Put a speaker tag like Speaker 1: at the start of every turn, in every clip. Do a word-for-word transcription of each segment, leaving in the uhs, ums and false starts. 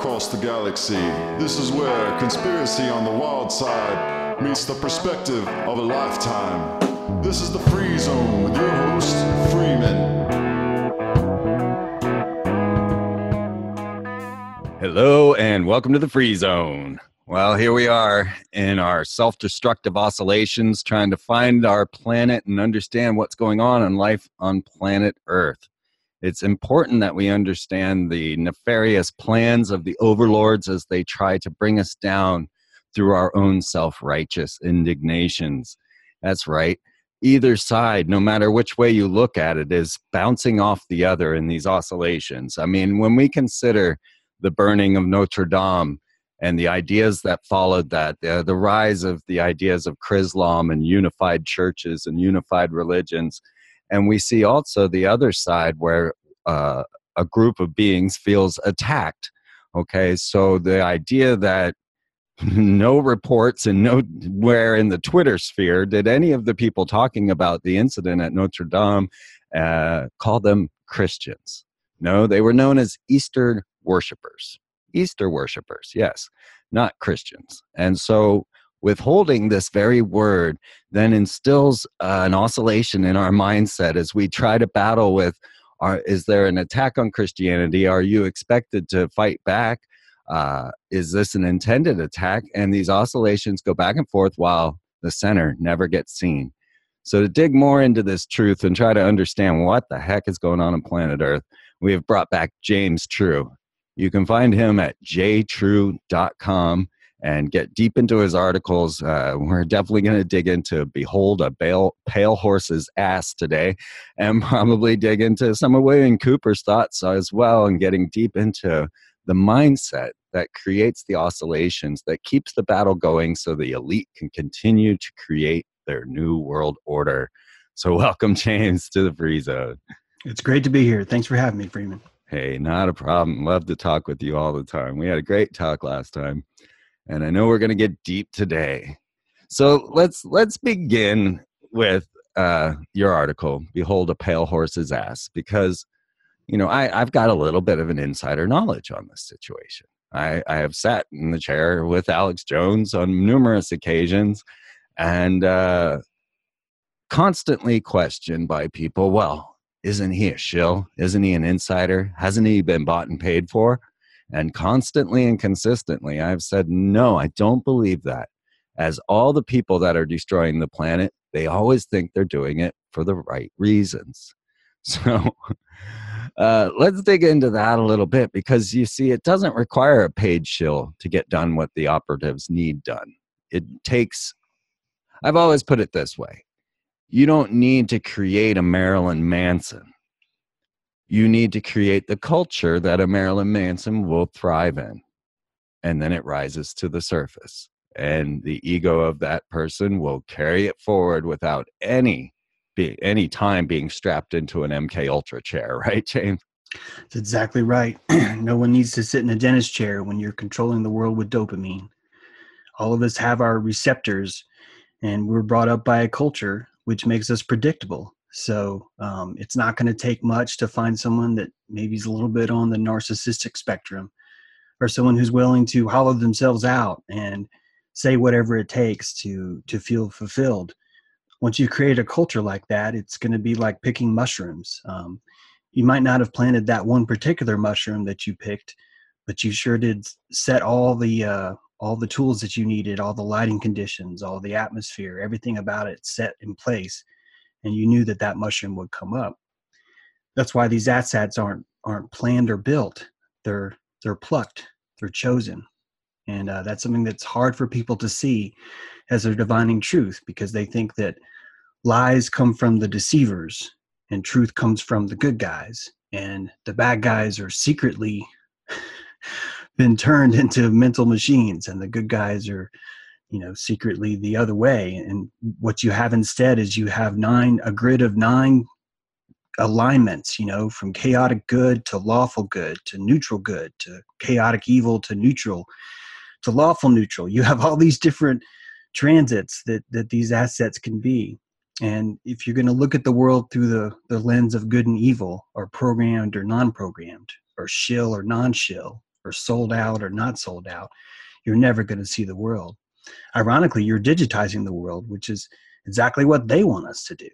Speaker 1: across the galaxy. This is where conspiracy on the wild side meets the perspective of a lifetime. This is the Free Zone with your host, Freeman.
Speaker 2: Hello and welcome to the Free Zone. Well, here we are in our self-destructive oscillations trying to find our planet and understand what's going on in life on planet Earth. It's important that we understand the nefarious plans of the overlords as they try to bring us down through our own self-righteous indignations. That's right. Either side, no matter which way you look at it, is bouncing off the other in these oscillations. I mean, when we consider the burning of Notre Dame and the ideas that followed that, the, the rise of the ideas of Chrislam and unified churches and unified religions, and we see also the other side where uh, a group of beings feels attacked. Okay, so the idea that no reports and nowhere in the Twitter sphere did any of the people talking about the incident at Notre Dame uh, call them Christians. No, they were known as Easter worshipers. Easter worshipers, yes, not Christians. And so withholding this very word then instills uh, an oscillation in our mindset as we try to battle with, are, is there an attack on Christianity? Are you expected to fight back? Uh, is this an intended attack? And these oscillations go back and forth while the center never gets seen. So to dig more into this truth and try to understand what the heck is going on on planet Earth, we have brought back James True. You can find him at j true dot com and get deep into his articles. Uh, we're definitely going to dig into Behold a Pale, Pale Horse's Ass today, and probably dig into some of William Cooper's thoughts as well, and getting deep into the mindset that creates the oscillations, that keeps the battle going so the elite can continue to create their new world order. So welcome, James, to the Free Zone.
Speaker 3: It's great to be here. Thanks for having me, Freeman.
Speaker 2: Hey, not a problem. Love to talk with you all the time. We had a great talk last time, and I know we're going to get deep today. So let's let's begin with uh, your article, Behold a Pale Horse's Ass, because, you know, I, I've got a little bit of an insider knowledge on this situation. I, I have sat in the chair with Alex Jones on numerous occasions and uh, constantly questioned by people, well, isn't he a shill? Isn't he an insider? Hasn't he been bought and paid for? And constantly and consistently, I've said, no, I don't believe that. As all the people that are destroying the planet, they always think they're doing it for the right reasons. So uh, let's dig into that a little bit, because you see, it doesn't require a paid shill to get done what the operatives need done. It takes, I've always put it this way. You don't need to create a Marilyn Manson. You need to create the culture that a Marilyn Manson will thrive in. And then it rises to the surface. And the ego of that person will carry it forward without any, be, any time being strapped into an M K Ultra chair. Right, James?
Speaker 3: That's exactly right. No one needs to sit in a dentist chair when you're controlling the world with dopamine. All of us have our receptors, and we're brought up by a culture which makes us predictable. So um, it's not going to take much to find someone that maybe is a little bit on the narcissistic spectrum, or someone who's willing to hollow themselves out and say whatever it takes to to feel fulfilled. Once you create a culture like that, it's going to be like picking mushrooms. Um, you might not have planted that one particular mushroom that you picked, but you sure did set all the uh, all the tools that you needed, all the lighting conditions, all the atmosphere, everything about it set in place, and you knew that that mushroom would come up. That's why these assets aren't aren't planned or built. They're they're plucked, they're chosen, and uh, that's something that's hard for people to see as a divining truth, because they think that lies come from the deceivers and truth comes from the good guys, and the bad guys are secretly been turned into mental machines, and the good guys are, you know, secretly the other way. And what you have instead is you have nine, a grid of nine alignments, you know, from chaotic good to lawful good to neutral good to chaotic evil to neutral to lawful neutral. You have all these different transits that that these assets can be. And if you're going to look at the world through the, the lens of good and evil, or programmed or non-programmed, or shill or non-shill, or sold out or not sold out, you're never going to see the world. Ironically, you're digitizing the world, which is exactly what they want us to do.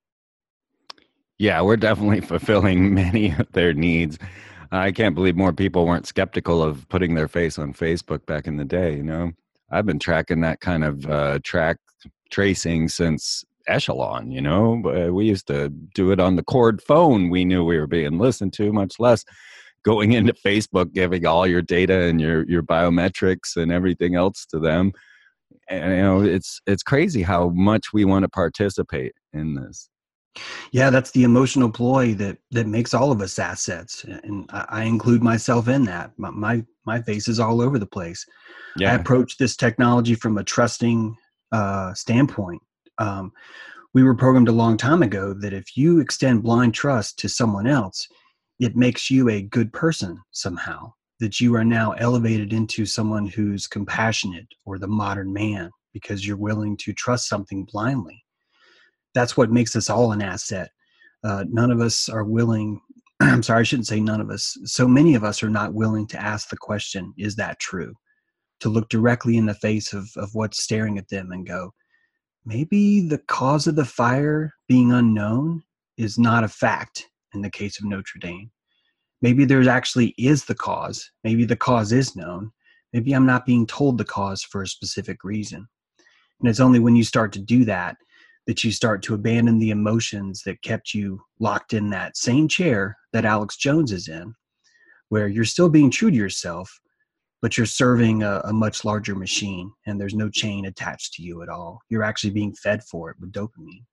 Speaker 2: Yeah, we're definitely fulfilling many of their needs. I can't believe more people weren't skeptical of putting their face on Facebook back in the day. You know, I've been tracking that kind of uh, track tracing since Echelon. You know, uh, we used to do it on the cord phone. We knew we were being listened to, much less going into Facebook, giving all your data and your your biometrics and everything else to them. And you know, it's it's crazy how much we want to participate in this.
Speaker 3: Yeah, that's the emotional ploy that that makes all of us assets, and I, I include myself in that. My, my my face is all over the place. I
Speaker 2: Yeah.
Speaker 3: approach this technology from a trusting uh, standpoint. Um, we were programmed a long time ago that if you extend blind trust to someone else, it makes you a good person somehow. That you are now elevated into someone who's compassionate or the modern man because you're willing to trust something blindly. That's what makes us all an asset. Uh, none of us are willing, I'm sorry, I shouldn't say none of us. So many of us are not willing to ask the question, is that true? To look directly in the face of, of what's staring at them and go, maybe the cause of the fire being unknown is not a fact in the case of Notre Dame. Maybe there actually is the cause. Maybe the cause is known. Maybe I'm not being told the cause for a specific reason. And it's only when you start to do that that you start to abandon the emotions that kept you locked in that same chair that Alex Jones is in, where you're still being true to yourself, but you're serving a, a much larger machine and there's no chain attached to you at all. You're actually being fed for it with dopamine.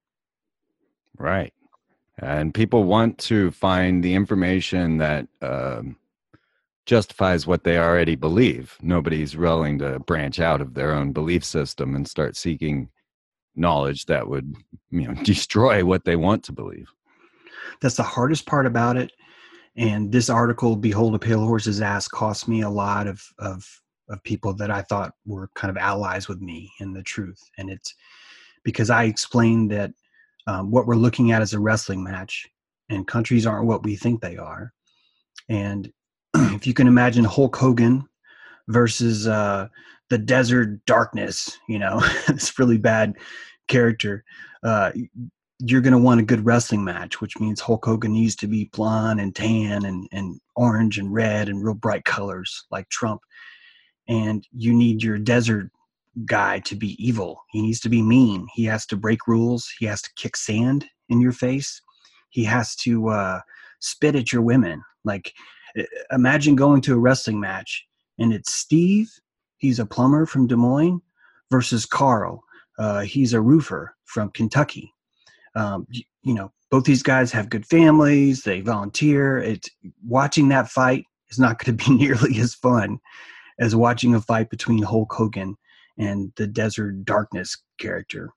Speaker 2: Right. And people want to find the information that um, justifies what they already believe. Nobody's willing to branch out of their own belief system and start seeking knowledge that would, you know, destroy what they want to believe.
Speaker 3: That's the hardest part about it. And this article, Behold a Pale Horse's Ass, cost me a lot of, of, of people that I thought were kind of allies with me in the truth. And it's because I explained that um, what we're looking at is a wrestling match, and countries aren't what we think they are. And if you can imagine Hulk Hogan versus uh, the Desert Darkness, you know, this really bad character, uh, you're going to want a good wrestling match, which means Hulk Hogan needs to be blonde and tan and, and orange and red and real bright colors like Trump. And you need your desert guy to be evil. He needs to be mean. He has to break rules. He has to kick sand in your face. He has to uh, spit at your women. Like, imagine going to a wrestling match and it's Steve, he's a plumber from Des Moines, versus Carl, uh, he's a roofer from Kentucky. Um, you, you know, both these guys have good families. They volunteer. It's watching that fight is not going to be nearly as fun as watching a fight between Hulk Hogan and the Desert Darkness character.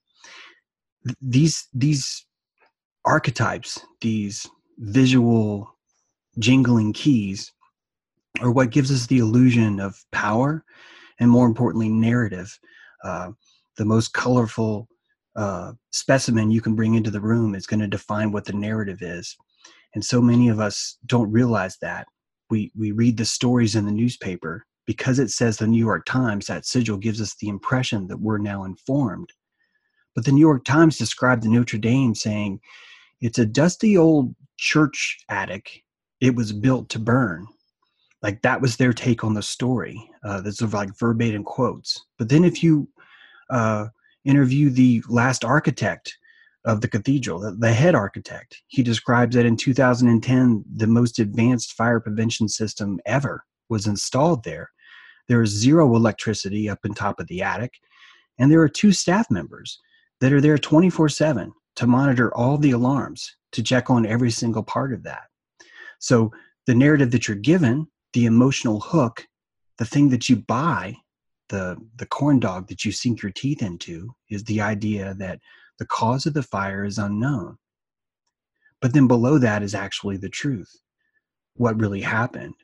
Speaker 3: Th- These these archetypes, these visual jingling keys, are what gives us the illusion of power, and more importantly, narrative. Uh, the most colorful uh, specimen you can bring into the room is going to define what the narrative is. And so many of us don't realize that. We we read the stories in the newspaper because it says the New York Times. That sigil gives us the impression that we're now informed. But the New York Times described the Notre Dame saying, it's a dusty old church attic. It was built to burn. Like, that was their take on the story. Uh, that's sort of like verbatim quotes. But then if you uh, interview the last architect of the cathedral, the, the head architect, he describes that in two thousand ten, the most advanced fire prevention system ever was installed there. There is zero electricity up in top of the attic. And there are two staff members that are there twenty-four seven to monitor all the alarms, to check on every single part of that. So the narrative that you're given, the emotional hook, the thing that you buy, the, the corn dog that you sink your teeth into, is the idea that the cause of the fire is unknown. But then below that is actually the truth. What really happened?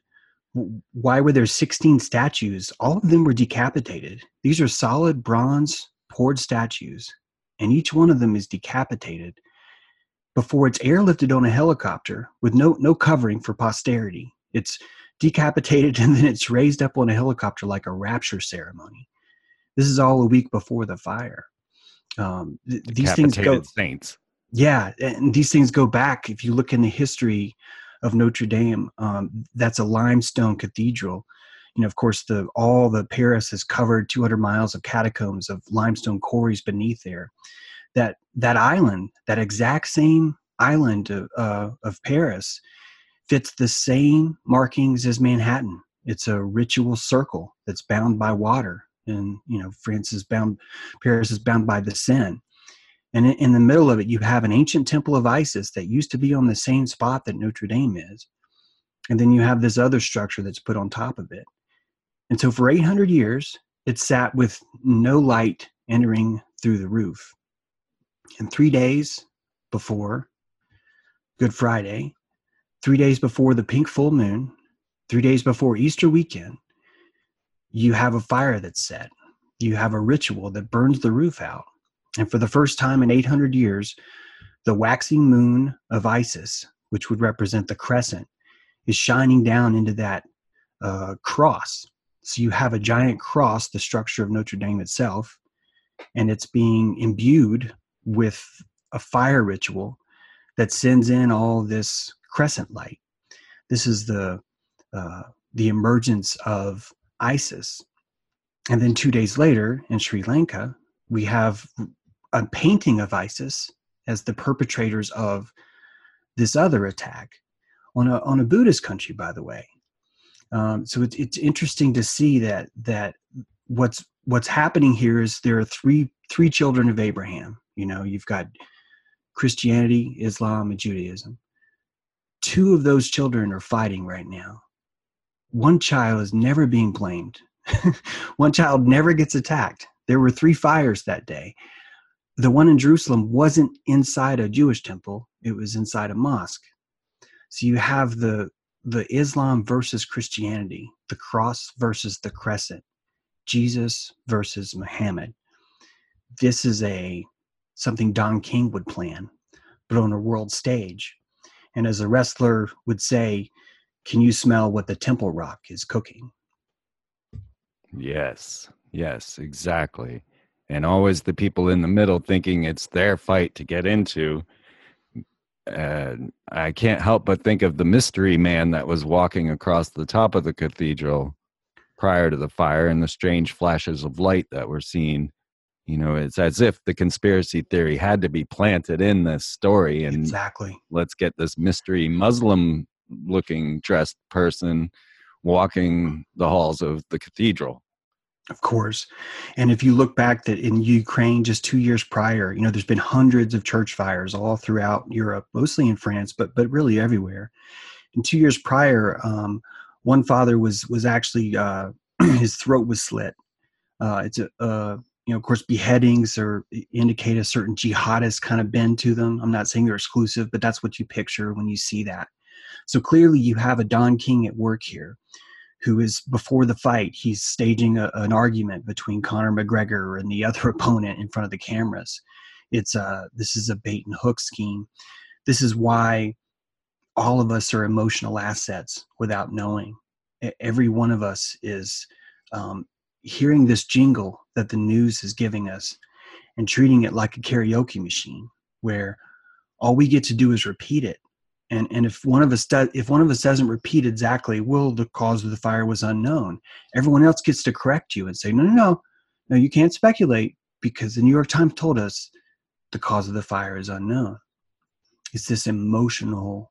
Speaker 3: Why were there sixteen statues? All of them were decapitated. These are solid bronze poured statues, and each one of them is decapitated before it's airlifted on a helicopter with no, no covering for posterity. It's decapitated, and then it's raised up on a helicopter like a rapture ceremony. This is all a week before the fire. Um, th- these things go,
Speaker 2: saints.
Speaker 3: Yeah, and these things go back. If you look in the history of Notre Dame, um, that's a limestone cathedral. You know, of course, the all the Paris is covered two hundred miles of catacombs of limestone quarries beneath there. That that island, that exact same island of, uh, of Paris, fits the same markings as Manhattan. It's a ritual circle that's bound by water, and you know, France is bound, Paris is bound by the Seine. And in, in the middle of it, you have an ancient temple of Isis that used to be on the same spot that Notre Dame is. And then you have this other structure that's put on top of it. And so for eight hundred years, it sat with no light entering through the roof. And three days before Good Friday, three days before the pink full moon, three days before Easter weekend, you have a fire that's set. You have a ritual that burns the roof out. And for the first time in eight hundred years, the waxing moon of Isis, which would represent the crescent, is shining down into that uh, cross. So you have a giant cross, the structure of Notre Dame itself, and it's being imbued with a fire ritual that sends in all this crescent light. This is the uh, the emergence of Isis. And then two days later in Sri Lanka, we have a painting of Isis as the perpetrators of this other attack on a on a Buddhist country, by the way. Um, so it's it's interesting to see that that what's what's happening here is there are three three children of Abraham. You know, you've got Christianity, Islam, and Judaism. Two of those children are fighting right now. One child is never being blamed. One child never gets attacked. There were three fires that day. The one in Jerusalem wasn't inside a Jewish temple. It was inside a mosque. So you have the the Islam versus Christianity, the cross versus the crescent, Jesus versus Muhammad. This is a something Don King would plan, but on a world stage. And as a wrestler would say, can you smell what the Temple Rock is cooking?
Speaker 2: Yes, yes, exactly. And always the people in the middle thinking it's their fight to get into. And I can't help but think of the mystery man that was walking across the top of the cathedral prior to the fire and the strange flashes of light that were seen. You know, it's as if the conspiracy theory had to be planted in this story. And
Speaker 3: exactly.
Speaker 2: Let's get this mystery Muslim looking dressed person walking the halls of the cathedral.
Speaker 3: Of course. And if you look back that in Ukraine just two years prior, you know, there's been hundreds of church fires all throughout Europe, mostly in France, but but really everywhere. And two years prior, um, one father was was actually, uh, his throat was slit. Uh, it's a, uh, you know, of course, beheadings or indicate a certain jihadist kind of bend to them. I'm not saying they're exclusive, but that's what you picture when you see that. So clearly you have a Don King at work here, who is, before the fight, he's staging a, an argument between Conor McGregor and the other opponent in front of the cameras. It's a, this is a bait and hook scheme. This is why all of us are emotional assets without knowing. Every one of us is um, hearing this jingle that the news is giving us and treating it like a karaoke machine, where all we get to do is repeat it. And and if one of us does, if one of us doesn't repeat exactly, well, the cause of the fire was unknown, everyone else gets to correct you and say, no, no, no, no, you can't speculate because the New York Times told us the cause of the fire is unknown. It's this emotional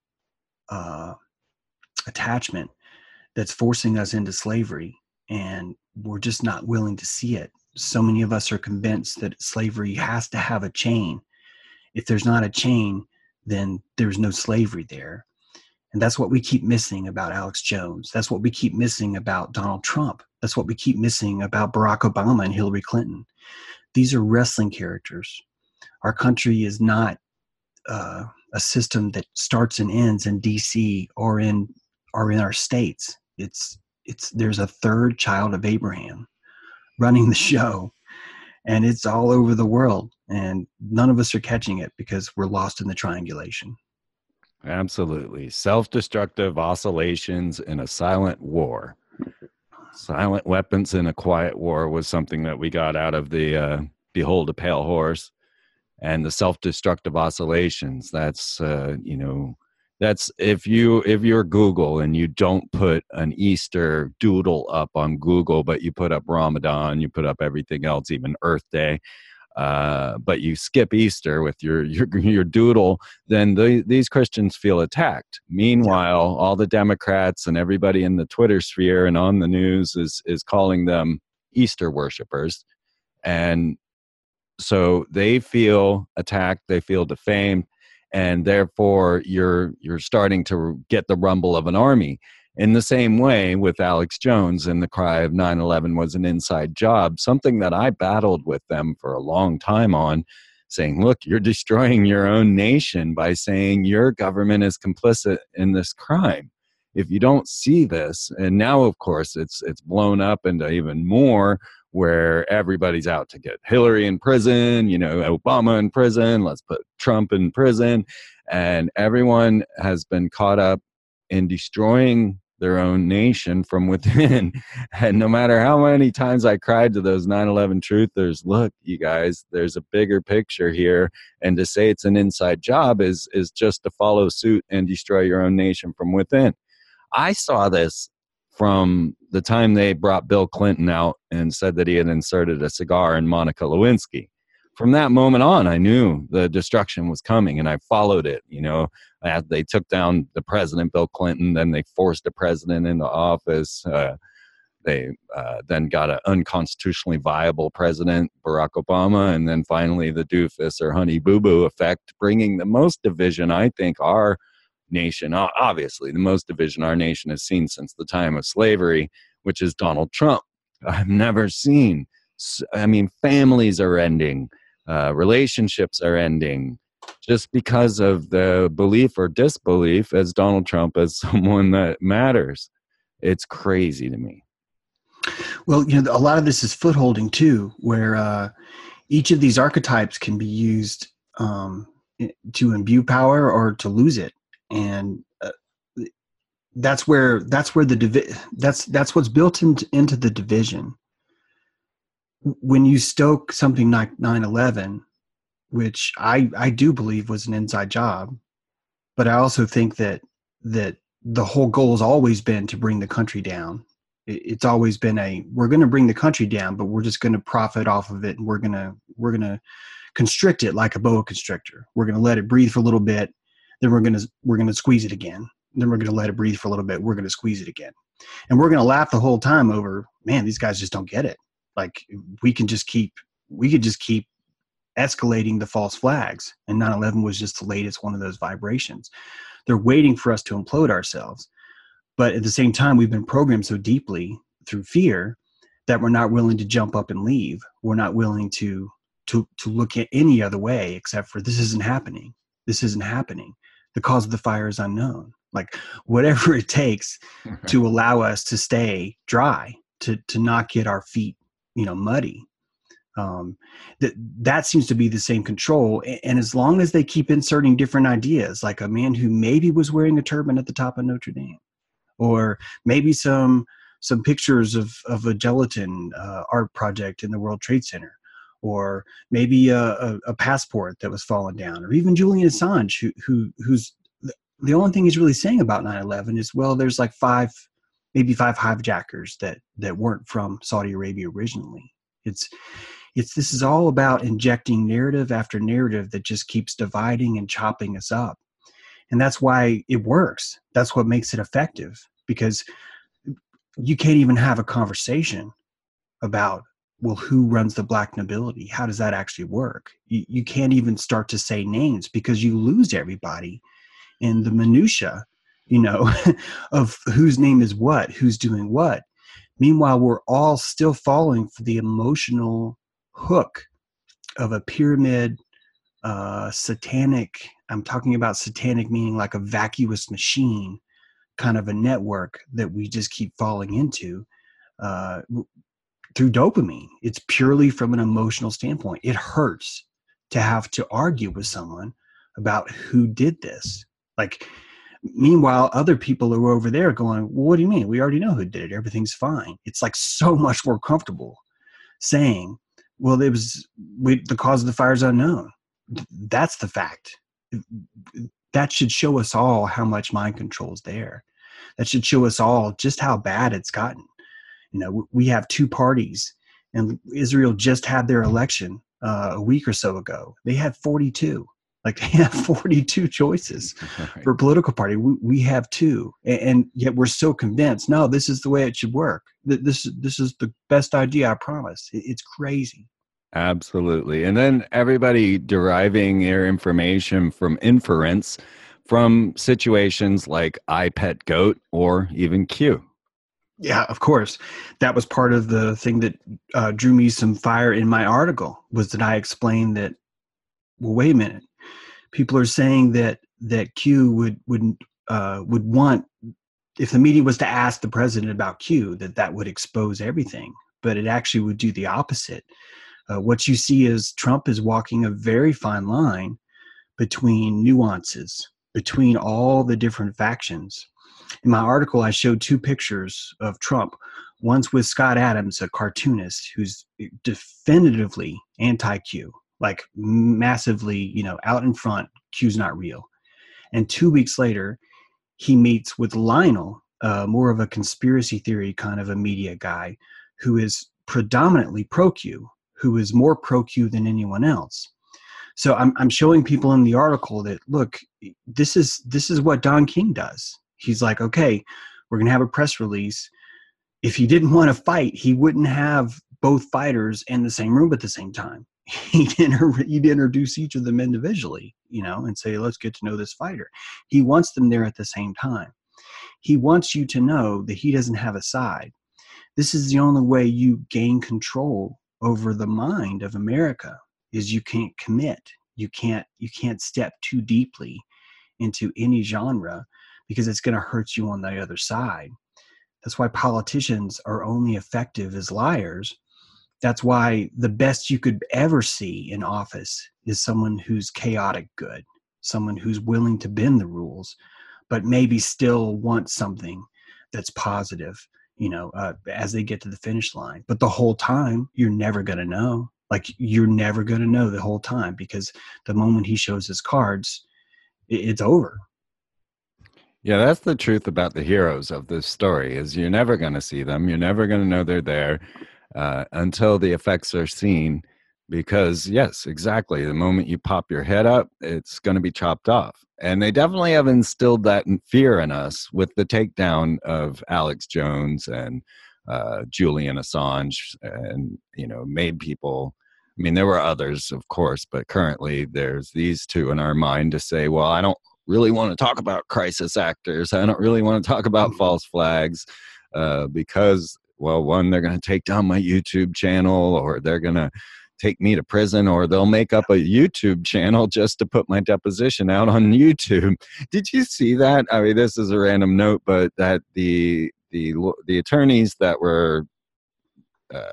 Speaker 3: uh, attachment that's forcing us into slavery, and we're just not willing to see it. So many of us are convinced that slavery has to have a chain. If there's not a chain, then there's no slavery there. And that's what we keep missing about Alex Jones. That's what we keep missing about Donald Trump. That's what we keep missing about Barack Obama and Hillary Clinton. These are wrestling characters. Our country is not uh, a system that starts and ends in D C or in or in our states. It's it's there's a third child of Abraham running the show, and it's all over the world. And none of us are catching it because we're lost in the triangulation.
Speaker 2: Absolutely. Self-destructive oscillations in a silent war. Silent weapons in a quiet war was something that we got out of the uh, Behold a Pale Horse. And the self-destructive oscillations, that's, uh, you know, that's if you if you're Google and you don't put an Easter doodle up on Google, but you put up Ramadan, you put up everything else, even Earth Day, uh, but you skip Easter with your your, your doodle, then the, these Christians feel attacked. Meanwhile, all the Democrats and everybody in the Twitter sphere and on the news is is calling them Easter worshipers, and so they feel attacked, they feel defamed, and therefore you're you're starting to get the rumble of an army. In the same way with Alex Jones and the cry of nine eleven was an inside job, something that I battled with them for a long time on, saying, look, you're destroying your own nation by saying your government is complicit in this crime. If you don't see this, and now, of course, it's it's blown up into even more, where everybody's out to get Hillary in prison, you know, Obama in prison, let's put Trump in prison. And everyone has been caught up in destroying their own nation from within. And no matter how many times I cried to those nine eleven truthers, look, you guys, there's a bigger picture here. And to say it's an inside job is, is just to follow suit and destroy your own nation from within. I saw this from the time they brought Bill Clinton out and said that he had inserted a cigar in Monica Lewinsky. From that moment on, I knew the destruction was coming, and I followed it. You know, they took down the president, Bill Clinton, then they forced the president into office. Uh, they uh, then got an unconstitutionally viable president, Barack Obama, and then finally the doofus or honey boo boo effect, bringing the most division, I think, our nation, obviously the most division our nation has seen since the time of slavery, which is Donald Trump. I've never seen, I mean, families are ending, uh, relationships are ending, just because of the belief or disbelief as Donald Trump as someone that matters. It's crazy to me.
Speaker 3: Well, you know, a lot of this is footholding too, where uh, each of these archetypes can be used um, to imbue power or to lose it. And uh, that's where that's where the divi- that's that's what's built into, into the division. When you stoke something like nine eleven, which I I do believe was an inside job, but I also think that that the whole goal has always been to bring the country down. It, it's always been a we're going to bring the country down, but we're just going to profit off of it, and we're gonna we're gonna constrict it like a boa constrictor. We're going to let it breathe for a little bit. Then we're gonna we're gonna squeeze it again. Then we're gonna let it breathe for a little bit. We're gonna squeeze it again, and we're gonna laugh the whole time over, man, these guys just don't get it. Like we can just keep we could just keep escalating the false flags, and nine eleven was just the latest one of those vibrations. They're waiting for us to implode ourselves, but at the same time, we've been programmed so deeply through fear that we're not willing to jump up and leave. We're not willing to to to look at any other way except for this isn't happening. This isn't happening. The cause of the fire is unknown. Like whatever it takes to allow us to stay dry, to to not get our feet, you know, muddy. Um, that that seems to be the same control. And as long as they keep inserting different ideas, like a man who maybe was wearing a turban at the top of Notre Dame, or maybe some some pictures of of a gelatin uh, art project in the World Trade Center, or maybe a, a, a passport that was fallen down, or even Julian Assange, who, who who's the only thing he's really saying about nine eleven is, well, there's like five, maybe five hijackers that that weren't from Saudi Arabia originally. It's it's this is all about injecting narrative after narrative that just keeps dividing and chopping us up, and that's why it works. That's what makes it effective, because you can't even have a conversation about, well, who runs the black nobility? How does that actually work? You, you can't even start to say names because you lose everybody in the minutia, you know, of whose name is what, who's doing what. Meanwhile, we're all still falling for the emotional hook of a pyramid, uh, satanic, I'm talking about satanic meaning like a vacuous machine, kind of a network that we just keep falling into. Uh, through dopamine. It's purely from an emotional standpoint. It hurts to have to argue with someone about who did this. Like, meanwhile, other people are over there going, well, what do you mean? We already know who did it. Everything's fine. It's like so much more comfortable saying, well, it was we, the cause of the fire is unknown. That's the fact. That should show us all how much mind control is there. That should show us all just how bad it's gotten. You know, we have two parties, and Israel just had their election uh, a week or so ago. They had forty-two. Like, they have forty-two choices
Speaker 2: Right.
Speaker 3: for a political party. We, we have two, and, and yet we're so convinced. No, this is the way it should work. This this is the best idea. I promise. It, it's crazy.
Speaker 2: Absolutely. And then everybody deriving their information from inference from situations like I Pet Goat or even Q.
Speaker 3: Yeah, of course. That was part of the thing that uh, drew me some fire in my article, was that I explained that, well, wait a minute. People are saying that that Q would would uh, would want, if the media was to ask the president about Q, that that would expose everything. But it actually would do the opposite. Uh, what you see is Trump is walking a very fine line between nuances, between all the different factions. In my article, I showed two pictures of Trump. One's with Scott Adams, a cartoonist who's definitively anti-Q, like massively, you know, out in front, Q's not real. And two weeks later, he meets with Lionel, uh, more of a conspiracy theory kind of a media guy, who is predominantly pro-Q, who is more pro-Q than anyone else. So I'm I'm showing people in the article that, look, this is this is what Don King does. He's like, okay, we're going to have a press release. If he didn't want to fight, he wouldn't have both fighters in the same room at the same time. He'd, inter- he'd introduce each of them individually, you know, and say, let's get to know this fighter. He wants them there at the same time. He wants you to know that he doesn't have a side. This is the only way you gain control over the mind of America, is you can't commit. You can't, you can't step too deeply into any genre, because it's going to hurt you on the other side. That's why politicians are only effective as liars. That's why the best you could ever see in office is someone who's chaotic good, someone who's willing to bend the rules, but maybe still wants something that's positive, you know, uh, as they get to the finish line. But the whole time, you're never going to know. Like, you're never going to know the whole time, because the moment he shows his cards, it, it's over.
Speaker 2: Yeah, that's the truth about the heroes of this story, is you're never going to see them. You're never going to know they're there uh, until the effects are seen. Because, yes, exactly. The moment you pop your head up, it's going to be chopped off. And they definitely have instilled that in fear in us with the takedown of Alex Jones and uh, Julian Assange, and, you know, made people, I mean, there were others, of course, but currently there's these two in our mind to say, well, I don't really want to talk about crisis actors. I don't really want to talk about false flags uh, because, well, one, they're going to take down my YouTube channel, or they're going to take me to prison, or they'll make up a YouTube channel just to put my deposition out on YouTube. Did you see that? I mean, this is a random note, but that the the the attorneys that were uh,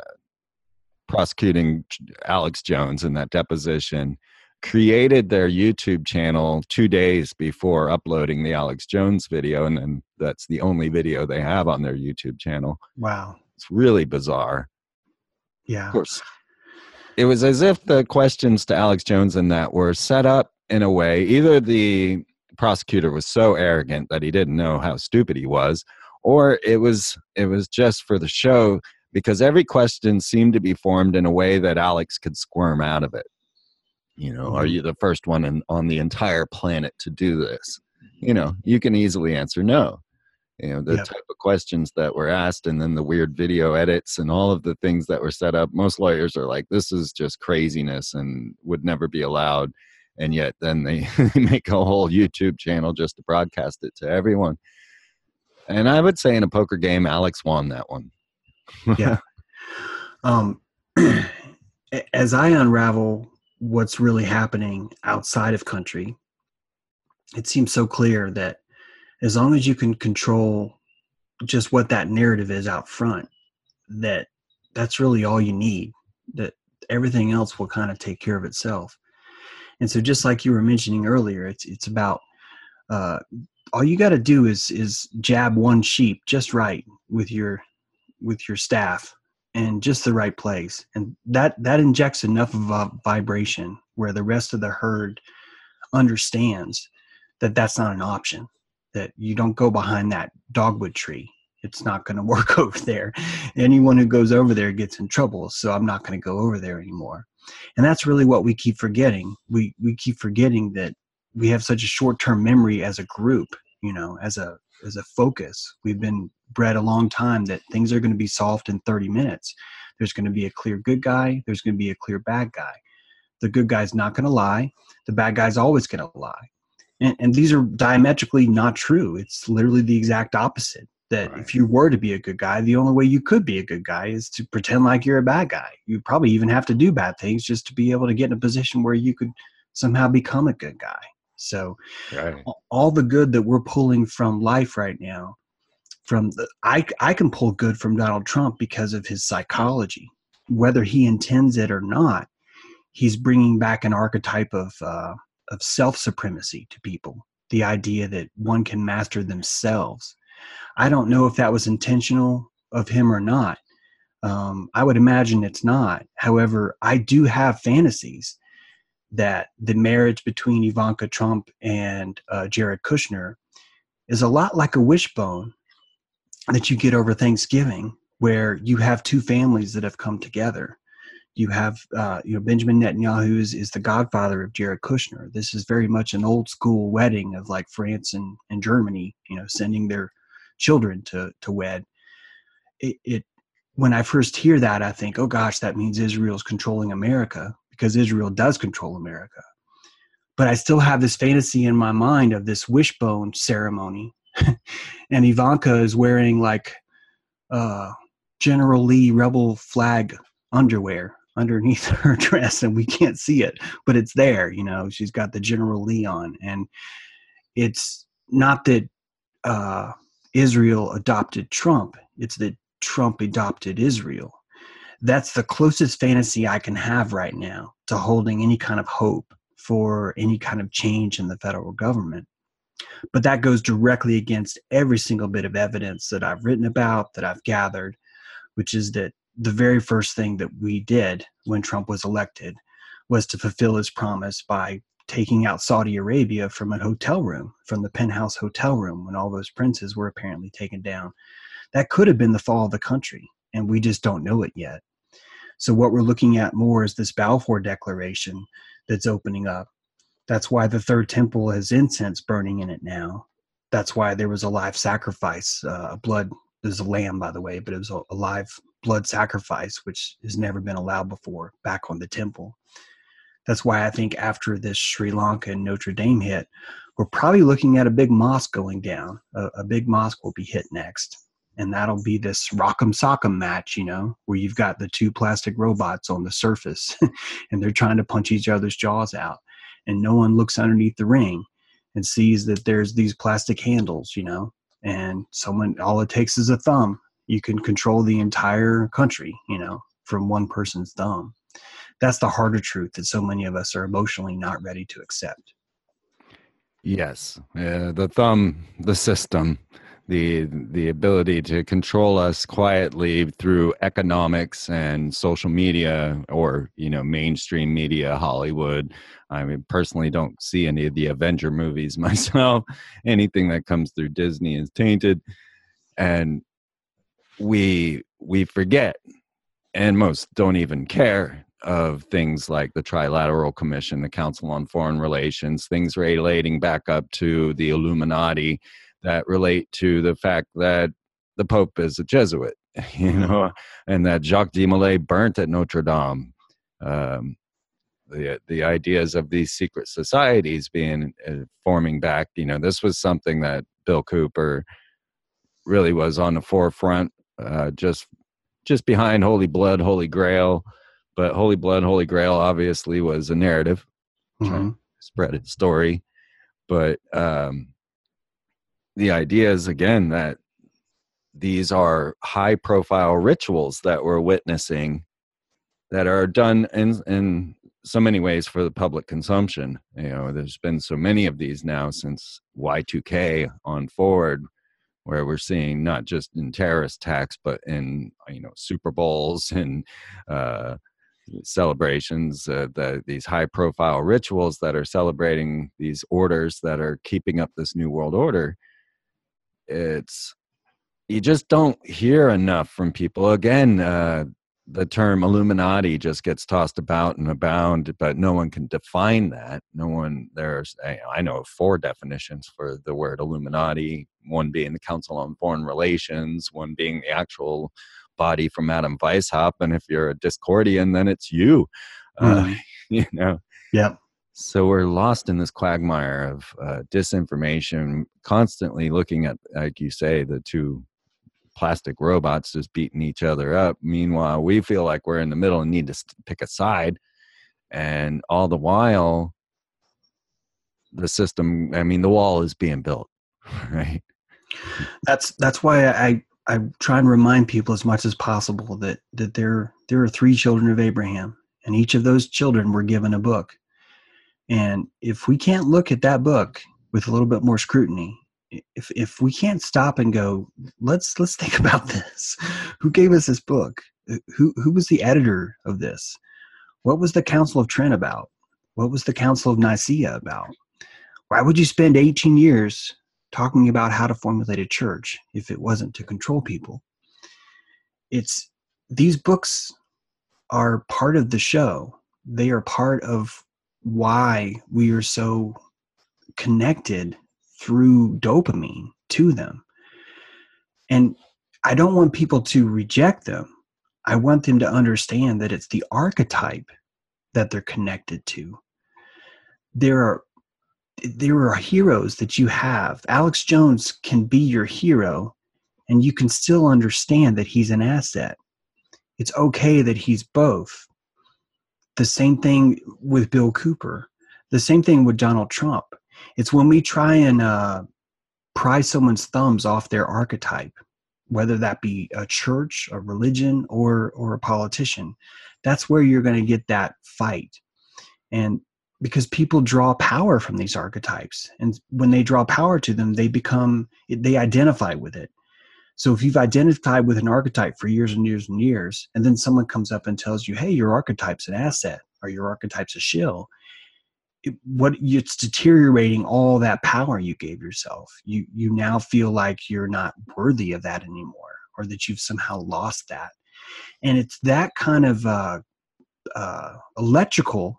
Speaker 2: prosecuting Alex Jones in that deposition created their YouTube channel two days before uploading the Alex Jones video, and then that's the only video they have on their YouTube channel.
Speaker 3: Wow.
Speaker 2: It's really bizarre.
Speaker 3: Yeah.
Speaker 2: Of course, it was as if the questions to Alex Jones in that were set up in a way, either the prosecutor was so arrogant that he didn't know how stupid he was, or it was it was just for the show, because every question seemed to be formed in a way that Alex could squirm out of it. You know, mm-hmm. Are you the first one in, on the entire planet to do this? You know, you can easily answer no. You know, the yep. type of questions that were asked, and then the weird video edits and all of the things that were set up. Most lawyers are like, this is just craziness and would never be allowed. And yet then they make a whole YouTube channel just to broadcast it to everyone. And I would say in a poker game, Alex won that one.
Speaker 3: Yeah. Um, as I unravel what's really happening outside of country, it seems so clear that as long as you can control just what that narrative is out front, that that's really all you need, that everything else will kind of take care of itself. And so just like you were mentioning earlier, it's it's about uh, all you got to do is is jab one sheep just right with your with your staff and just the right place, and that that injects enough of a vibration where the rest of the herd understands that that's not an option, that you don't go behind that dogwood tree. It's not going to work over there. Anyone who goes over there gets in trouble, so I'm not going to go over there anymore. And that's really what we keep forgetting. We we keep forgetting that we have such a short-term memory as a group, you know, as a as a focus. We've been bred a long time that things are going to be solved in thirty minutes. There's going to be a clear good guy. There's going to be a clear bad guy. The good guy's not going to lie. The bad guy's always going to lie. And, and these are diametrically not true. It's literally the exact opposite. That right. If you were to be a good guy, the only way you could be a good guy is to pretend like you're a bad guy. You probably even have to do bad things just to be able to get in a position where you could somehow become a good guy. So right. all the good that we're pulling from life right now, from the, I, I can pull good from Donald Trump because of his psychology. Whether he intends it or not, he's bringing back an archetype of uh, of self-supremacy to people, the idea that one can master themselves. I don't know if that was intentional of him or not. Um, I would imagine it's not. However, I do have fantasies that the marriage between Ivanka Trump and uh, Jared Kushner is a lot like a wishbone that you get over Thanksgiving, where you have two families that have come together. You have, uh, you know, Benjamin Netanyahu is, is the godfather of Jared Kushner. This is very much an old school wedding of like France and, and Germany, you know, sending their children to, to wed. It, it, when I first hear that, I think, oh gosh, that means Israel's controlling America, because Israel does control America. But I still have this fantasy in my mind of this wishbone ceremony. And Ivanka is wearing like uh, General Lee rebel flag underwear underneath her dress, and we can't see it, but it's there. You know, she's got the General Lee on, and it's not that uh, Israel adopted Trump. It's that Trump adopted Israel. That's the closest fantasy I can have right now to holding any kind of hope for any kind of change in the federal government. But that goes directly against every single bit of evidence that I've written about, that I've gathered, which is that the very first thing that we did when Trump was elected was to fulfill his promise by taking out Saudi Arabia from a hotel room, from the penthouse hotel room, when all those princes were apparently taken down. That could have been the fall of the country, and we just don't know it yet. So what we're looking at more is this Balfour Declaration that's opening up. That's why the third temple has incense burning in it now. That's why there was a live sacrifice, uh, a blood, there's a lamb, by the way, but it was a, a live blood sacrifice, which has never been allowed before back on the temple. That's why I think after this Sri Lanka and Notre Dame hit, we're probably looking at a big mosque going down. A, a big mosque will be hit next. And that'll be this rock'em sock'em match, you know, where you've got the two plastic robots on the surface and they're trying to punch each other's jaws out. And no one looks underneath the ring and sees that there's these plastic handles, you know, and someone, all it takes is a thumb. You can control the entire country, you know, from one person's thumb. That's the harder truth that so many of us are emotionally not ready to accept.
Speaker 2: Yes. Uh, the thumb, the system, the the ability to control us quietly through economics and social media, or, you know, mainstream media, Hollywood. I mean, personally don't see any of the Avenger movies myself. Anything that comes through Disney is tainted. And we we forget, and most don't even care, of things like the Trilateral Commission, the Council on Foreign Relations, things relating back up to the Illuminati, that relate to the fact that the Pope is a Jesuit, you know, and that Jacques de Molay burnt at Notre Dame. Um, the the ideas of these secret societies being uh, forming back, you know, this was something that Bill Cooper really was on the forefront, uh, just just behind Holy Blood, Holy Grail. But Holy Blood, Holy Grail obviously was a narrative, mm-hmm. trying to spread its story. But um, the idea is, again, that these are high-profile rituals that we're witnessing that are done in, in so many ways for the public consumption. You know, there's been so many of these now since Y two K on forward, where we're seeing not just in terrorist attacks, but in, you know, Super Bowls and uh, celebrations, uh, the, these high profile rituals that are celebrating these orders that are keeping up this new world order. It's, you just don't hear enough from people. Again, uh, the term Illuminati just gets tossed about and abound, but no one can define that. No one, there's, I know of four definitions for the word Illuminati, one being the Council on Foreign Relations, one being the actual body from Adam Weishaupt, and if you're a Discordian, then it's you. Mm. Uh, you know?
Speaker 3: Yeah.
Speaker 2: So we're lost in this quagmire of uh, disinformation, constantly looking at, like you say, the two plastic robots just beating each other up. Meanwhile, we feel like we're in the middle and need to pick a side. And all the while, the system, I mean, the wall is being built, right?
Speaker 3: That's that's why I, I try and remind people as much as possible that, that there, there are three children of Abraham, and each of those children were given a book. And if we can't look at that book with a little bit more scrutiny, if if we can't stop and go, let's let's think about this. Who gave us this book? Who who was the editor of this? What was the Council of Trent about? What was the Council of Nicaea about? Why would you spend eighteen years talking about how to formulate a church if it wasn't to control people? It's, these books are part of the show. They are part of why we are so connected through dopamine to them. And I don't want people to reject them. I want them to understand that it's the archetype that they're connected to. There are there are heroes that you have. Alex Jones can be your hero, and you can still understand that he's an asset. It's okay that he's both. The same thing with Bill Cooper. The same thing with Donald Trump. It's when we try and uh, pry someone's thumbs off their archetype, whether that be a church, a religion, or or a politician, that's where you're going to get that fight. And because people draw power from these archetypes, and when they draw power to them, they become, they identify with it. So if you've identified with an archetype for years and years and years, and then someone comes up and tells you, hey, your archetype's an asset, or your archetype's a shill, it, what it's deteriorating all that power you gave yourself. You you now feel like you're not worthy of that anymore, or that you've somehow lost that. And it's that kind of uh, uh, electrical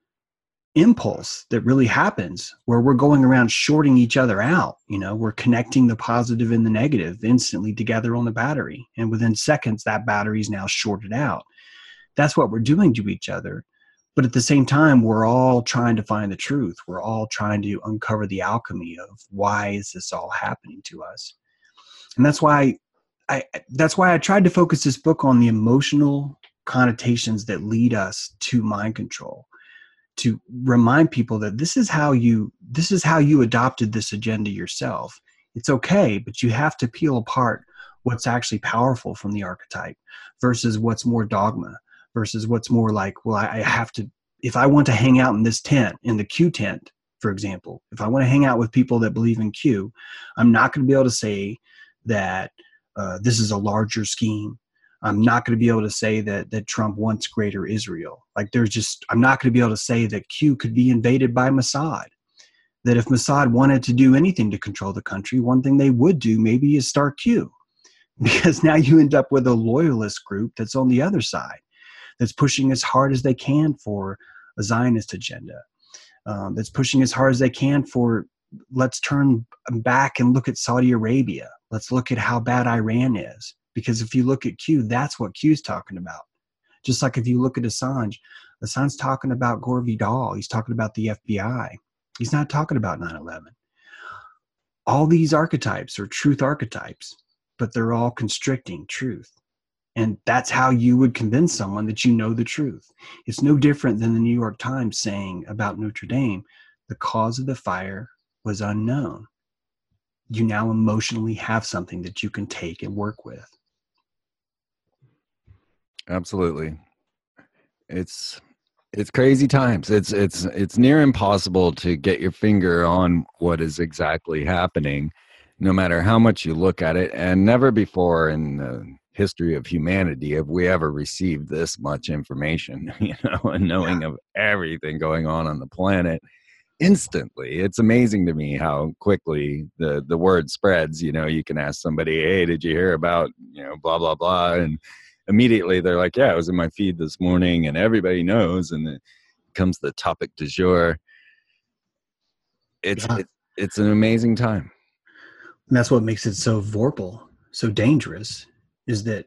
Speaker 3: impulse that really happens, where we're going around shorting each other out. You know, we're connecting the positive and the negative instantly together on the battery, and within seconds that battery is now shorted out. That's what we're doing to each other. But at the same time, we're all trying to find the truth. We're all trying to uncover the alchemy of why is this all happening to us. And that's why I that's why I tried to focus this book on the emotional connotations that lead us to mind control, to remind people that this is how you this is how you adopted this agenda yourself. It's okay, but you have to peel apart what's actually powerful from the archetype versus what's more dogma, versus what's more like, well, I, I have to, if I want to hang out in this tent, in the Q tent, for example, if I want to hang out with people that believe in Q, I'm not going to be able to say that uh, this is a larger scheme. I'm not going to be able to say that that Trump wants greater Israel. Like there's just, I'm not going to be able to say that Q could be invaded by Mossad. That if Mossad wanted to do anything to control the country, one thing they would do maybe is start Q. Because now you end up with a loyalist group that's on the other side, that's pushing as hard as they can for a Zionist agenda, um, that's pushing as hard as they can for, let's turn back and look at Saudi Arabia. Let's look at how bad Iran is. Because if you look at Q, that's what Q's talking about. Just like if you look at Assange, Assange's talking about Gore Vidal. He's talking about the F B I. He's not talking about nine eleven. All these archetypes are truth archetypes, but they're all constricting truth. And that's how you would convince someone that you know the truth. It's no different than the New York Times saying about Notre Dame, the cause of the fire was unknown. You now emotionally have something that you can take and work with.
Speaker 2: Absolutely. It's It's crazy times. It's it's it's near impossible to get your finger on what is exactly happening, no matter how much you look at it. And never before in the history of humanity have we ever received this much information, you know, and knowing
Speaker 3: Yeah.
Speaker 2: of everything going on on the planet instantly. It's amazing to me how quickly the the word spreads. You know, you can ask somebody, "Hey, did you hear about, you know, blah blah blah," and immediately they're like, "Yeah, it was in my feed this morning," and everybody knows, and it becomes the topic du jour. It's
Speaker 3: Yeah.
Speaker 2: it's it's an amazing time.
Speaker 3: And that's what makes it so vorpal, so dangerous, is that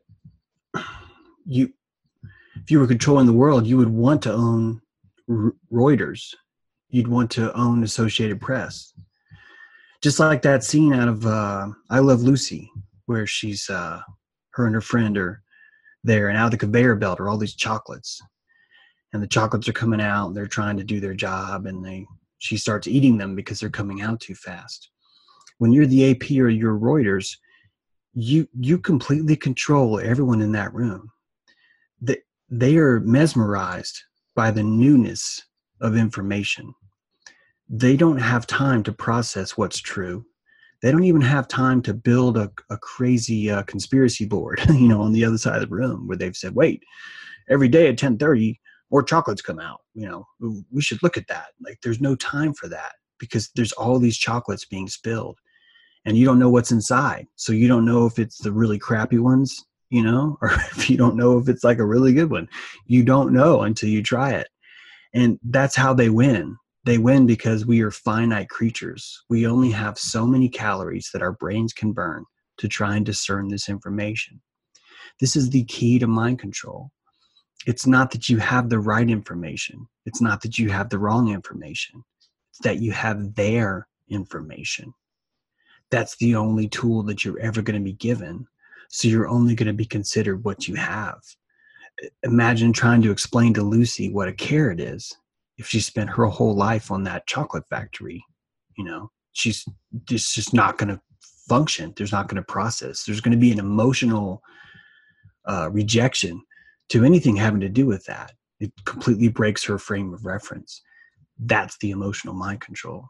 Speaker 3: you, if you were controlling the world, you would want to own R- Reuters. You'd want to own Associated Press. Just like that scene out of uh, I Love Lucy, where she's, uh, her and her friend are there, and out of the conveyor belt are all these chocolates. And the chocolates are coming out, and they're trying to do their job, and they she starts eating them because they're coming out too fast. When you're the A P or you're Reuters, you you completely control everyone in that room. They, they are mesmerized by the newness of information. They don't have time to process what's true. They don't even have time to build a, a crazy uh, conspiracy board, you know, on the other side of the room where they've said, wait, every day at ten thirty, more chocolates come out. You know, we should look at that. Like, there's no time for that because there's all these chocolates being spilled and you don't know what's inside. So you don't know if it's the really crappy ones, you know, or if you don't know if it's like a really good one. You don't know until you try it. And that's how they win. They win because we are finite creatures. We only have so many calories that our brains can burn to try and discern this information. This is the key to mind control. It's not that you have the right information. It's not that you have the wrong information. It's that you have their information. That's the only tool that you're ever going to be given. So you're only going to be considered what you have. Imagine trying to explain to Lucy what a carrot is if she spent her whole life on that chocolate factory. You know, she's just, just not going to function. There's not going to process. There's going to be an emotional uh, rejection to anything having to do with that. It completely breaks her frame of reference. That's the emotional mind control.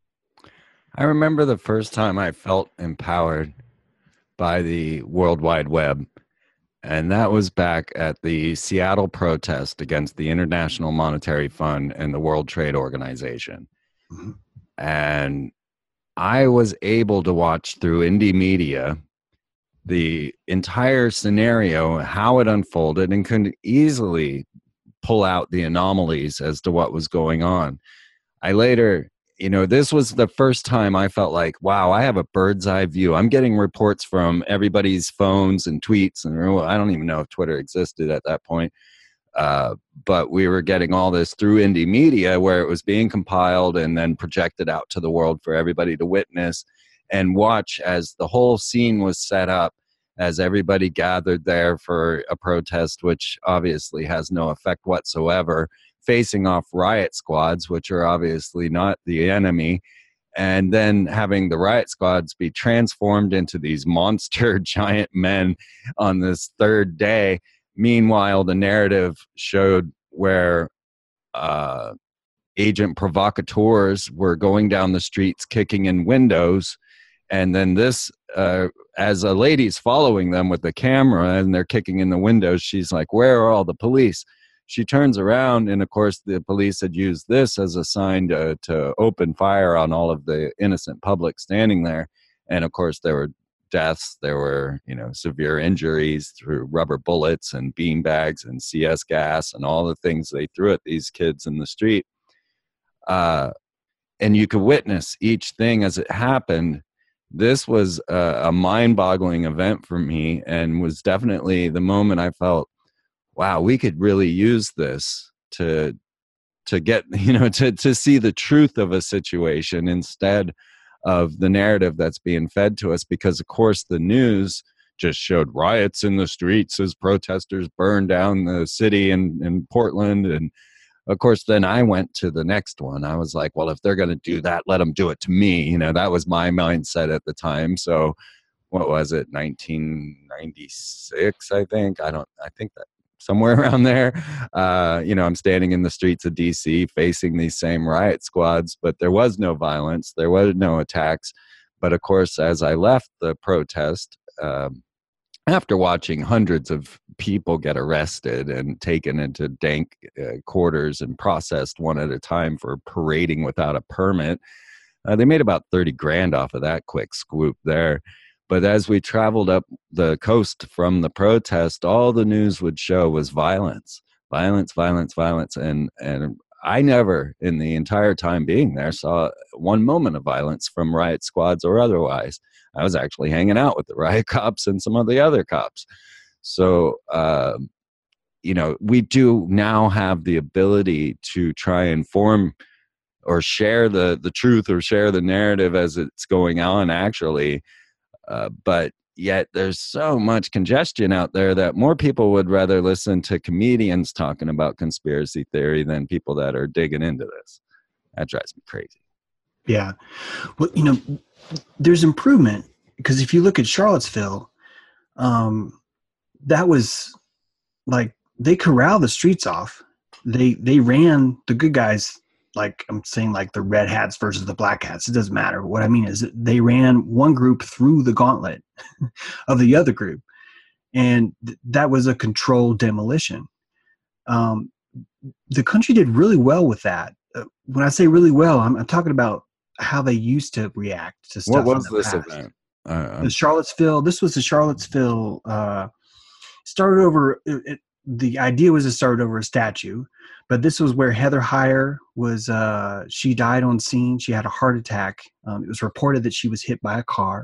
Speaker 2: I remember the first time I felt empowered by the World Wide Web, and that was back at the Seattle protest against the International Monetary Fund and the World Trade Organization. Mm-hmm. And I was able to watch through indie media the entire scenario, how it unfolded, and could easily pull out the anomalies as to what was going on. I later, you know, this was the first time I felt like, wow, I have a bird's eye view. I'm getting reports from everybody's phones and tweets, and I don't even know if Twitter existed at that point. Uh, but we were getting all this through indie media where it was being compiled and then projected out to the world for everybody to witness and watch as the whole scene was set up, as everybody gathered there for a protest, which obviously has no effect whatsoever, facing off riot squads, which are obviously not the enemy, and then having the riot squads be transformed into these monster giant men on this third day. Meanwhile, the narrative showed where uh, agent provocateurs were going down the streets, kicking in windows, and then this, uh, as a lady's following them with the camera and they're kicking in the windows, she's like, where are all the police? She turns around, and of course the police had used this as a sign to, to open fire on all of the innocent public standing there. And of course there were deaths, there were, you know, severe injuries through rubber bullets and bean bags and C S gas and all the things they threw at these kids in the street. Uh, and you could witness each thing as it happened. This was a, a mind-boggling event for me, and was definitely the moment I felt, wow, we could really use this to to get, you know, to, to see the truth of a situation instead of the narrative that's being fed to us. Because, of course, the news just showed riots in the streets as protesters burned down the city in, in Portland. And, of course, then I went to the next one. I was like, well, if they're going to do that, let them do it to me. You know, that was my mindset at the time. So what was it, nineteen ninety-six, I think? I don't, I think that somewhere around there. Uh, you know, I'm standing in the streets of D C facing these same riot squads, but there was no violence. There was no attacks. But of course, as I left the protest, um, after watching hundreds of people get arrested and taken into dank uh, quarters and processed one at a time for parading without a permit, uh, they made about thirty grand off of that quick swoop there. But as we traveled up the coast from the protest, all the news would show was violence, violence, violence, violence. And, and I never, in the entire time being there, saw one moment of violence from riot squads or otherwise. I was actually hanging out with the riot cops and some of the other cops. So, uh, you know, we do now have the ability to try and form or share the, the truth or share the narrative as it's going on, actually. Uh, but yet there's so much congestion out there that more people would rather listen to comedians talking about conspiracy theory than people that are digging into this. That drives me crazy.
Speaker 3: Yeah. Well, you know, there's improvement because if you look at Charlottesville, um, that was like they corralled the streets off. They they ran the good guys. Like I'm saying, like the red hats versus the black hats. It doesn't matter. What I mean is that they ran one group through the gauntlet of the other group. And th- that was a controlled demolition. Um, the country did really well with that. Uh, when I say really well, I'm, I'm talking about how they used to react to stuff.
Speaker 2: What was
Speaker 3: in the
Speaker 2: this
Speaker 3: past.
Speaker 2: event? Uh,
Speaker 3: The Charlottesville, this was the Charlottesville, uh, started over, it, it, the idea was to start over a statue. But this was where Heather Heyer was, uh, she died on scene. She had a heart attack. Um, it was reported that she was hit by a car.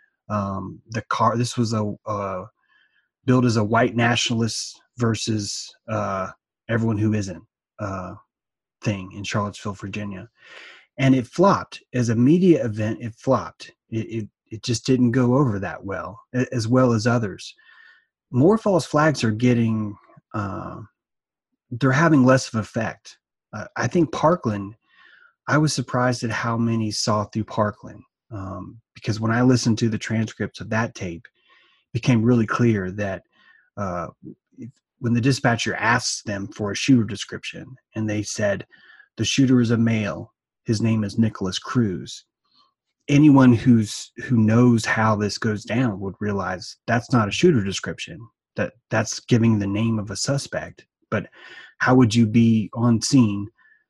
Speaker 3: Um, the car, this was a, uh, billed as a white nationalist versus uh, everyone who isn't uh, thing in Charlottesville, Virginia. And it flopped. As a media event, it flopped. It, it, it just didn't go over that well, as well as others. More false flags are getting... Uh, they're having less of an effect. Uh, I think Parkland, I was surprised at how many saw through Parkland um, because when I listened to the transcripts of that tape, it became really clear that uh, if, when the dispatcher asked them for a shooter description and they said, the shooter is a male, his name is Nicholas Cruz. Anyone who's who knows how this goes down would realize that's not a shooter description, that that's giving the name of a suspect. But how would you be on scene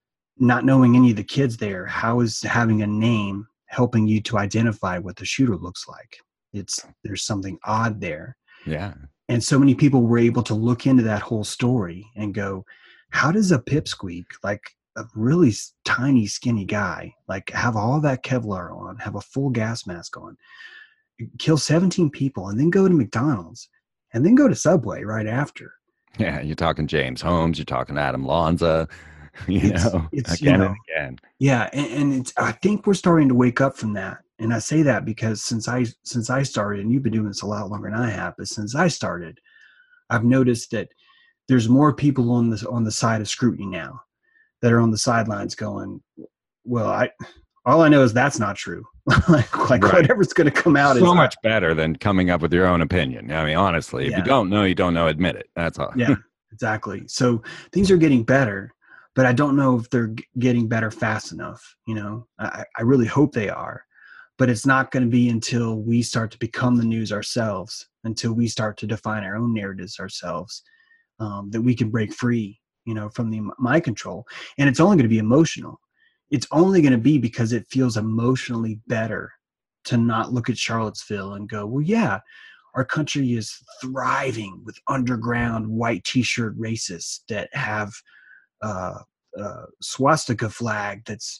Speaker 3: not knowing any of the kids there? How is having a name helping you to identify what the shooter looks like? It's there's something odd there.
Speaker 2: yeah.
Speaker 3: And so many people were able to look into that whole story and go, how does a pipsqueak, like a really tiny, skinny guy, like have all that Kevlar on, have a full gas mask on, kill seventeen people and then go to McDonald's and then go to Subway right after?
Speaker 2: Yeah, you're talking James Holmes, you're talking Adam Lanza, you
Speaker 3: It's-
Speaker 2: know,
Speaker 3: it's,
Speaker 2: again
Speaker 3: you know,
Speaker 2: and again.
Speaker 3: Yeah, and, and it's, I think we're starting to wake up from that. And I say that because since I since I started, and you've been doing this a lot longer than I have, but since I started, I've noticed that there's more people on the on the side of scrutiny now that are on the sidelines going, well, I all I know is that's not true. like like
Speaker 2: Right.
Speaker 3: whatever's going to come out
Speaker 2: So
Speaker 3: is
Speaker 2: much better than coming up with your own opinion. I mean, honestly, if
Speaker 3: Yeah.
Speaker 2: you don't know, you don't know, admit it. That's all.
Speaker 3: Yeah, exactly. So things are getting better, but I don't know if they're g- getting better fast enough. You know, I, I really hope they are, but it's not going to be until we start to become the news ourselves, until we start to define our own narratives ourselves, um, that we can break free, you know, from the mind control. And it's only going to be emotional. It's only going to be because it feels emotionally better to not look at Charlottesville and go, well, yeah, our country is thriving with underground white t-shirt racists that have uh, uh, swastika flag that's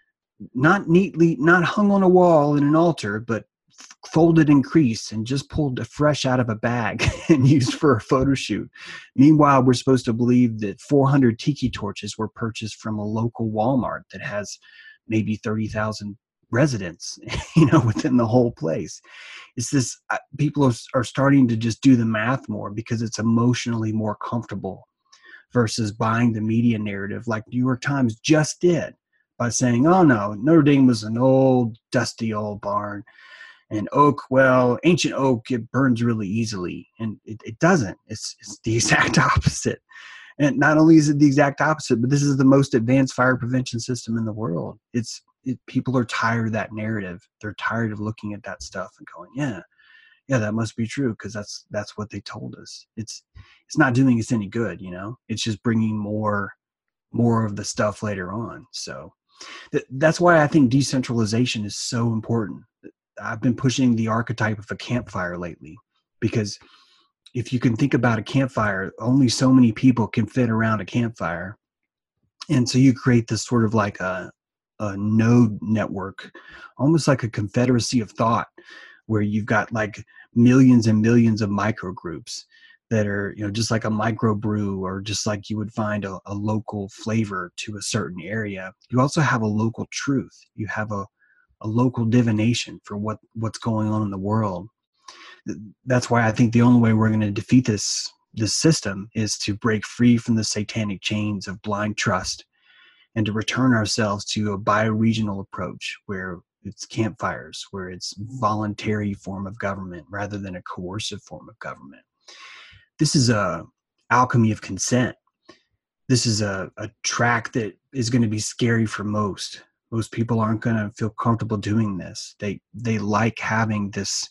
Speaker 3: not neatly, not hung on a wall in an altar, but f- folded in crease and just pulled fresh out of a bag and used for a photo shoot. Meanwhile, we're supposed to believe that four hundred tiki torches were purchased from a local Walmart that has maybe thirty thousand residents, you know, within the whole place. It's this, uh, people are, are starting to just do the math more because it's emotionally more comfortable versus buying the media narrative like New York Times just did by saying, oh no, Notre Dame was an old, dusty old barn. And oak, well, ancient oak, it burns really easily. And it, it doesn't. It's, it's the exact opposite. And not only is it the exact opposite, but this is the most advanced fire prevention system in the world. It's it, people are tired of that narrative. They're tired of looking at that stuff and going, yeah, yeah, that must be true because that's that's what they told us. It's it's not doing us any good, you know. It's just bringing more more of the stuff later on. So th- that's why I think decentralization is so important. I've been pushing the archetype of a campfire lately because if you can think about a campfire, only so many people can fit around a campfire. And so you create this sort of like a, a node network, almost like a confederacy of thought, where you've got like millions and millions of micro groups that are, you know, just like a microbrew, or just like you would find a, a local flavor to a certain area. You also have a local truth. You have a, a local divination for what, what's going on in the world. That's why I think the only way we're going to defeat this this system is to break free from the satanic chains of blind trust and to return ourselves to a bioregional approach where it's campfires, where it's voluntary form of government rather than a coercive form of government. This is a alchemy of consent. This is a, a track that is going to be scary for most. Most people aren't going to feel comfortable doing this. They they like having this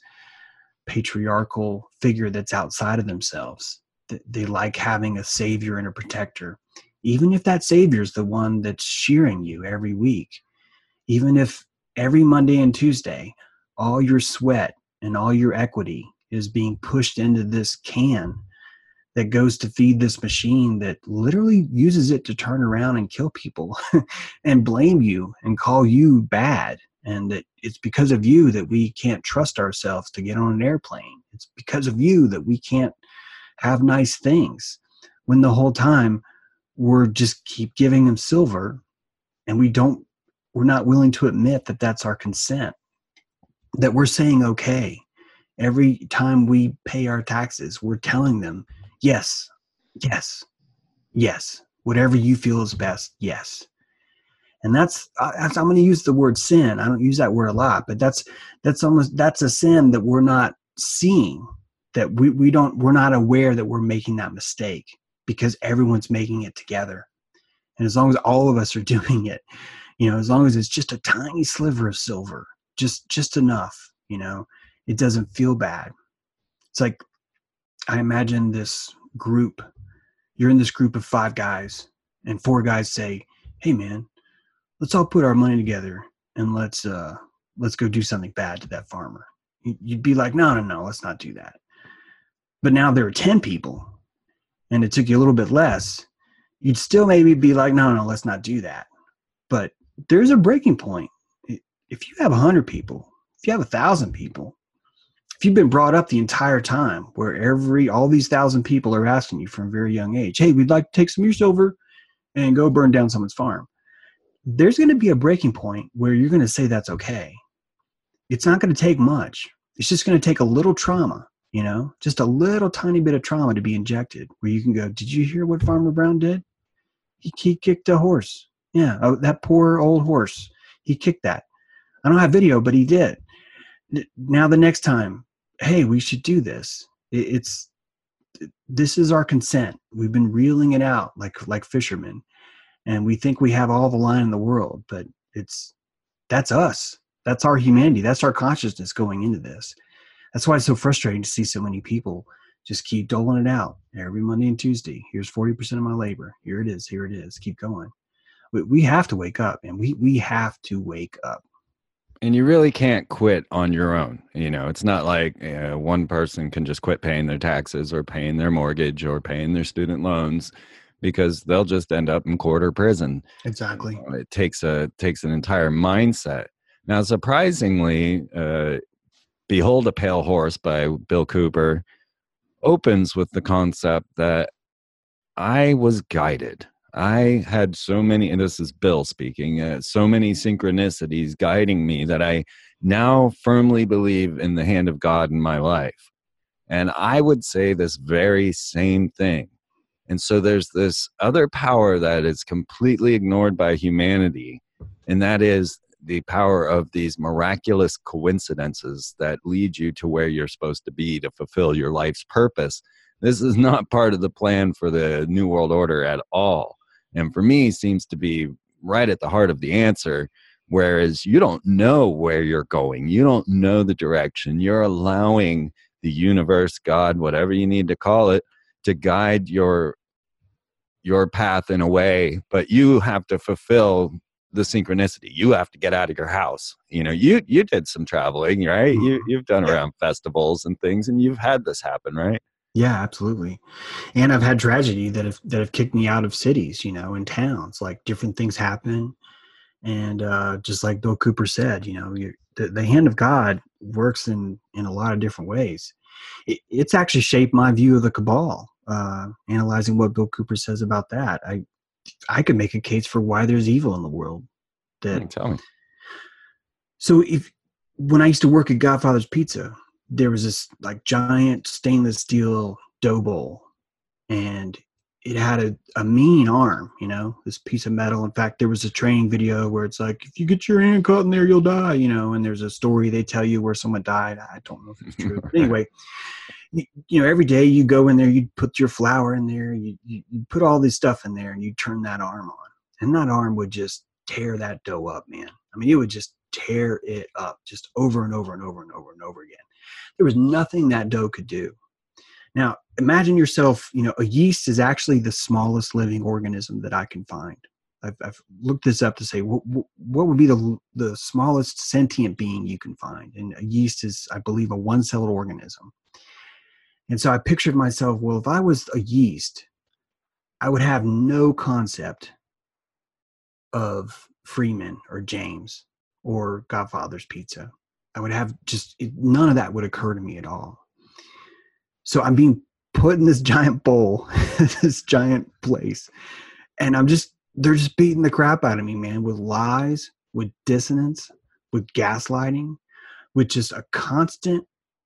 Speaker 3: patriarchal figure that's outside of themselves. They like having a savior and a protector, even if that savior is the one that's shearing you every week. Even if every Monday and Tuesday, all your sweat and all your equity is being pushed into this can that goes to feed this machine that literally uses it to turn around and kill people and blame you and call you bad. And that it's because of you that we can't trust ourselves to get on an airplane. It's because of you that we can't have nice things, when the whole time we're just keep giving them silver, and we don't, we're not willing to admit that that's our consent, that we're saying, okay, every time we pay our taxes, we're telling them, yes, yes, yes, whatever you feel is best. Yes. And that's, that's I'm going to use the word sin. I don't use that word a lot, but that's, that's almost, that's a sin that we're not seeing, that we, we don't, we're not aware that we're making that mistake because everyone's making it together. And as long as all of us are doing it, you know, as long as it's just a tiny sliver of silver, just, just enough, you know, it doesn't feel bad. It's like, I imagine this group, you're in this group of five guys and four guys say, hey man, let's all put our money together and let's uh, let's go do something bad to that farmer. You'd be like, no, no, no, let's not do that. But now there are ten people and it took you a little bit less. You'd still maybe be like, no, no, let's not do that. But there's a breaking point. If you have one hundred people, if you have one thousand people, if you've been brought up the entire time where every, all these thousand people are asking you from a very young age, hey, we'd like to take some of your silver and go burn down someone's farm. There's going to be a breaking point where you're going to say that's okay. It's not going to take much. It's just going to take a little trauma, you know, just a little tiny bit of trauma to be injected where you can go, did you hear what Farmer Brown did? He, he kicked a horse. Yeah, oh, that poor old horse. He kicked that. I don't have video, but he did. Now the next time, hey, we should do this. It, it's this is our consent. We've been reeling it out like like fishermen. And we think we have all the line in the world, but it's, that's us. That's our humanity. That's our consciousness going into this. That's why it's so frustrating to see so many people just keep doling it out every Monday and Tuesday. Here's forty percent of my labor. Here it is. Here it is. Keep going. We, we have to wake up, and we, we have to wake up.
Speaker 2: And you really can't quit on your own. You know, it's not like uh, one person can just quit paying their taxes or paying their mortgage or paying their student loans, because they'll just end up in court or prison.
Speaker 3: Exactly.
Speaker 2: You know, it takes a takes an entire mindset. Now, surprisingly, uh, Behold a Pale Horse by Bill Cooper opens with the concept that I was guided. I had so many, and this is Bill speaking, uh, so many synchronicities guiding me that I now firmly believe in the hand of God in my life. And I would say this very same thing. And so there's this other power that is completely ignored by humanity, and that is the power of these miraculous coincidences that lead you to where you're supposed to be to fulfill your life's purpose. This is not part of the plan for the New World Order at all. And for me, seems to be right at the heart of the answer. Whereas you don't know where you're going. You don't know the direction. You're allowing the universe, God, whatever you need to call it, to guide your your path in a way, but you have to fulfill the synchronicity. You have to get out of your house. You know, you you did some traveling, right? You you've done
Speaker 3: Yeah.
Speaker 2: around festivals and things, and you've had this happen, right?
Speaker 3: Yeah, absolutely. And I've had tragedy that have that have kicked me out of cities, you know, and towns. Like different things happen. And uh, just like Bill Cooper said, you know, you the, the hand of God works in, in a lot of different ways. It, it's actually shaped my view of the cabal, uh, analyzing what Bill Cooper says about that. I I could make a case for why there's evil in the world. That
Speaker 2: Hmm, tell me.
Speaker 3: So if when I used to work at Godfather's Pizza, there was this like giant stainless steel dough bowl, and it had a, a mean arm, you know, this piece of metal. In fact, there was a training video where it's like, if you get your hand caught in there, you'll die, you know, and there's a story they tell you where someone died. I don't know if it's true. But anyway, you, you know, every day you go in there, you put your flour in there, you, you, you put all this stuff in there, and you turn that arm on. And that arm would just tear that dough up, man. I mean, it would just tear it up just over and over and over and over and over again. There was nothing that dough could do. Now, imagine yourself, you know, a yeast is actually the smallest living organism that I can find. I've, I've looked this up to say, what, what would be the, the smallest sentient being you can find? And a yeast is, I believe, a one-celled organism. And so I pictured myself, well, if I was a yeast, I would have no concept of Freeman or James or Godfather's Pizza. I would have just, it, none of that would occur to me at all. So I'm being put in this giant bowl, this giant place, and I'm just, they're just beating the crap out of me, man, with lies, with dissonance, with gaslighting, with just a constant,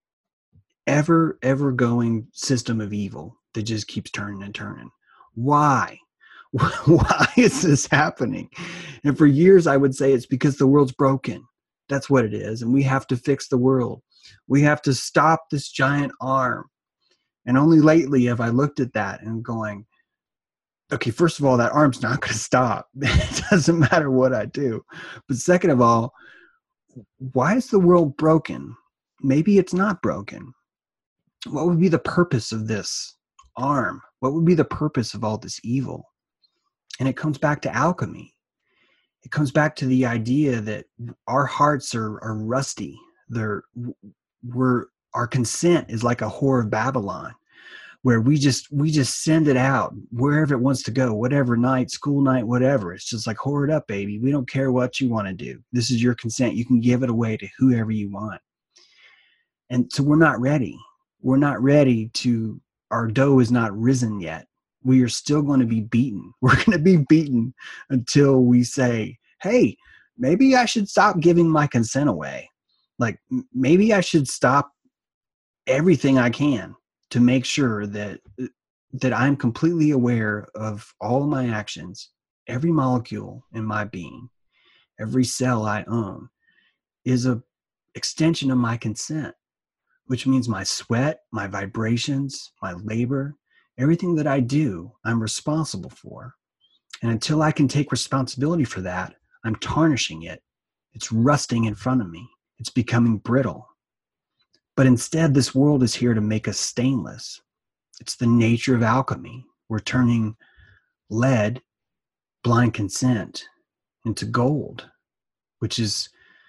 Speaker 3: ever, ever going system of evil that just keeps turning and turning. Why? Why is this happening? And for years, I would say it's because the world's broken. That's what it is. And we have to fix the world. We have to stop this giant arm. And only lately have I looked at that and going, okay, first of all, that arm's not going to stop. It doesn't matter what I do. But second of all, why is the world broken? Maybe it's not broken. What would be the purpose of this arm? What would be the purpose of all this evil? And it comes back to alchemy. It comes back to the idea that our hearts are, are rusty. They're, we're, our consent is like a whore of Babylon, where we just we just send it out wherever it wants to go, whatever night, school night, whatever. It's just like, whore it up, baby. We don't care what you want to do. This is your consent. You can give it away to whoever you want. And so we're not ready. We're not ready to, our dough is not risen yet. We are still going to be beaten. We're going to be beaten until we say, hey, maybe I should stop giving my consent away. Like maybe I should stop everything I can to make sure that that I'm completely aware of all of my actions, every molecule in my being, every cell I own is a extension of my consent, which means my sweat, my vibrations, my labor, everything that I do, I'm responsible for. And until I can take responsibility for that, I'm tarnishing it. It's rusting in front of me. It's becoming brittle. But instead, this world is here to make us stainless. It's the nature of alchemy. We're turning lead, blind consent, into gold, which is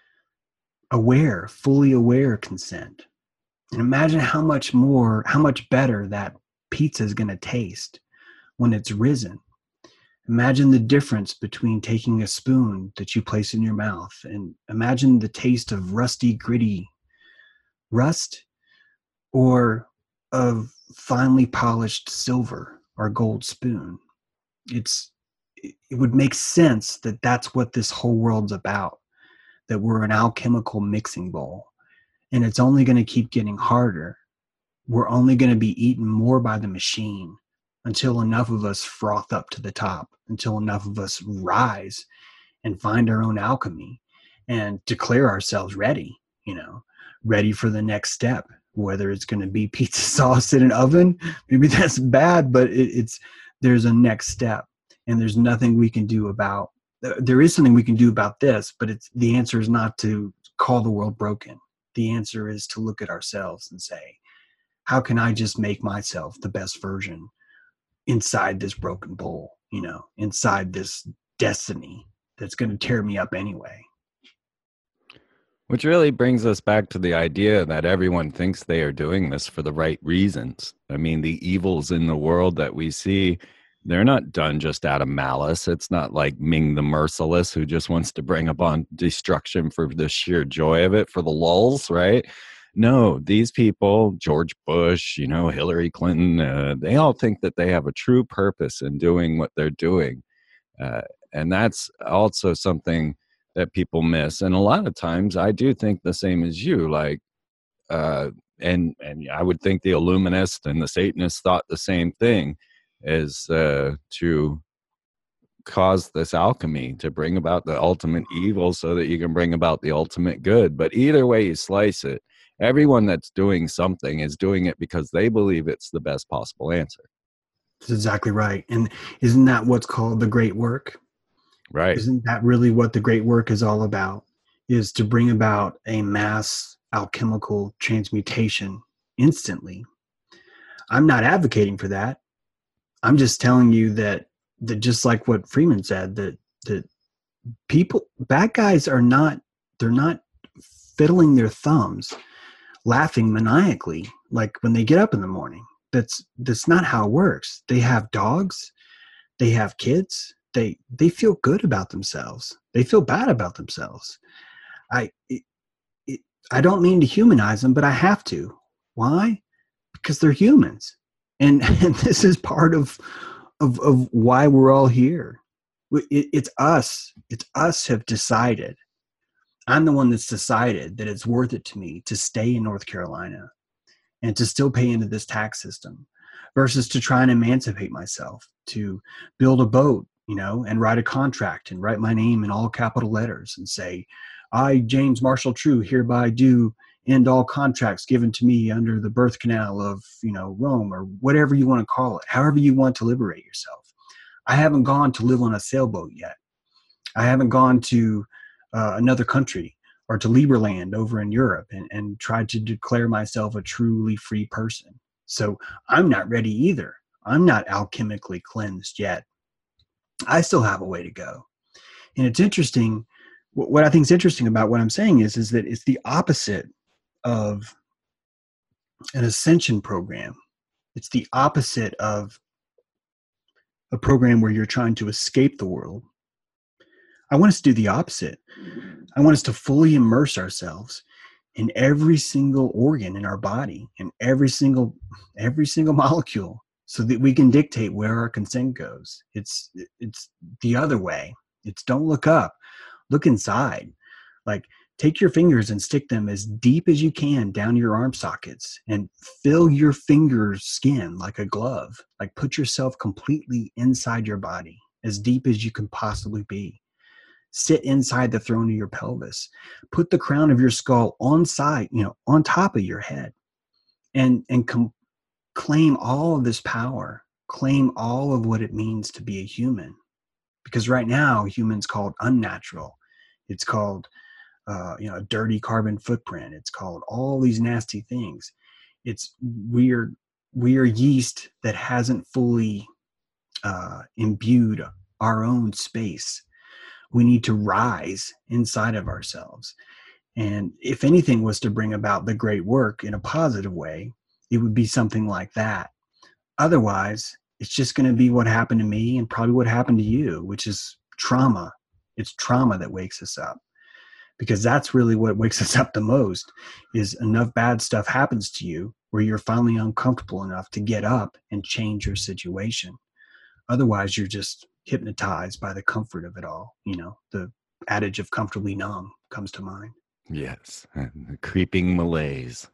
Speaker 3: aware, fully aware consent. And imagine how much more, how much better that pizza is going to taste when it's risen. Imagine the difference between taking a spoon that you place in your mouth and imagine the taste of rusty, gritty rust or of finely polished silver or gold spoon. It's, it would make sense that that's what this whole world's about, that we're an alchemical mixing bowl. And it's only going to keep getting harder. We're only going to be eaten more by the machine until enough of us froth up to the top, until enough of us rise and find our own alchemy and declare ourselves ready, you know, ready for the next step, whether it's going to be pizza sauce in an oven. Maybe that's bad, but it, it's, there's a next step, and there's nothing we can do about, there is something we can do about this, but it's, the answer is not to call the world broken. The answer is to look at ourselves and say, how can I just make myself the best version inside this broken bowl, you know, inside this destiny that's going to tear me up anyway.
Speaker 2: Which really brings us back to the idea that everyone thinks they are doing this for the right reasons. I mean, the evils in the world that we see, they're not done just out of malice. It's not like Ming the Merciless, who just wants to bring upon destruction for the sheer joy of it, for the lulz, right? No, these people, George Bush, you know, Hillary Clinton, uh, they all think that they have a true purpose in doing what they're doing. Uh, and that's also something that people miss. And a lot of times I do think the same as you, like, uh, and, and I would think the Illuminists and the Satanists thought the same thing, is uh, to cause this alchemy, to bring about the ultimate evil so that you can bring about the ultimate good. But either way you slice it, everyone that's doing something is doing it because they believe it's the best possible answer.
Speaker 3: That's exactly right. And isn't that what's called the great work?
Speaker 2: Right.
Speaker 3: Isn't that really what the great work is all about? Is to bring about a mass alchemical transmutation instantly. I'm not advocating for that. I'm just telling you that, that just like what Freeman said, that, that people, bad guys are not, they're not fiddling their thumbs, laughing maniacally, like when they get up in the morning. That's, that's not how it works. They have dogs, they have kids, they, they feel good about themselves. They feel bad about themselves. I, it, it, I don't mean to humanize them, but I have to. Why? Because they're humans. And, and this is part of, of, of why we're all here. It, it's us. It's us have decided. I'm the one that's decided that it's worth it to me to stay in North Carolina and to still pay into this tax system versus to try and emancipate myself, to build a boat, you know, and write a contract and write my name in all capital letters and say, I, James Marshall True, hereby do end all contracts given to me under the birth canal of, you know, Rome, or whatever you want to call it, however you want to liberate yourself. I haven't gone to live on a sailboat yet. I haven't gone to uh, another country or to Liberland over in Europe and, and tried to declare myself a truly free person. So I'm not ready either. I'm not alchemically cleansed yet. I still have a way to go. And it's interesting. What I think is interesting about what I'm saying is, is that it's the opposite of an ascension program. It's the opposite of a program where you're trying to escape the world. I want us to do the opposite. I want us to fully immerse ourselves in every single organ in our body, in every single, every single molecule, so that we can dictate where our consent goes. It's, it's the other way. It's don't look up, look inside. Like, take your fingers and stick them as deep as you can down your arm sockets and fill your fingers' skin like a glove. Like, put yourself completely inside your body, as deep as you can possibly be. Sit inside the throne of your pelvis. Put the crown of your skull on side, you know, on top of your head, and, and com- claim all of this power. Claim all of what it means to be a human. Because right now, humans called unnatural. It's called, uh, you know, a dirty carbon footprint. It's called all these nasty things. It's weird, weird yeast that hasn't fully uh, imbued our own space. We need to rise inside of ourselves. And if anything was to bring about the great work in a positive way, it would be something like that. Otherwise, it's just going to be what happened to me and probably what happened to you, which is trauma. It's trauma that wakes us up, because that's really what wakes us up the most, is enough bad stuff happens to you where you're finally uncomfortable enough to get up and change your situation. Otherwise, you're just hypnotized by the comfort of it all. You know, the adage of comfortably numb comes to mind.
Speaker 2: Yes, the creeping malaise.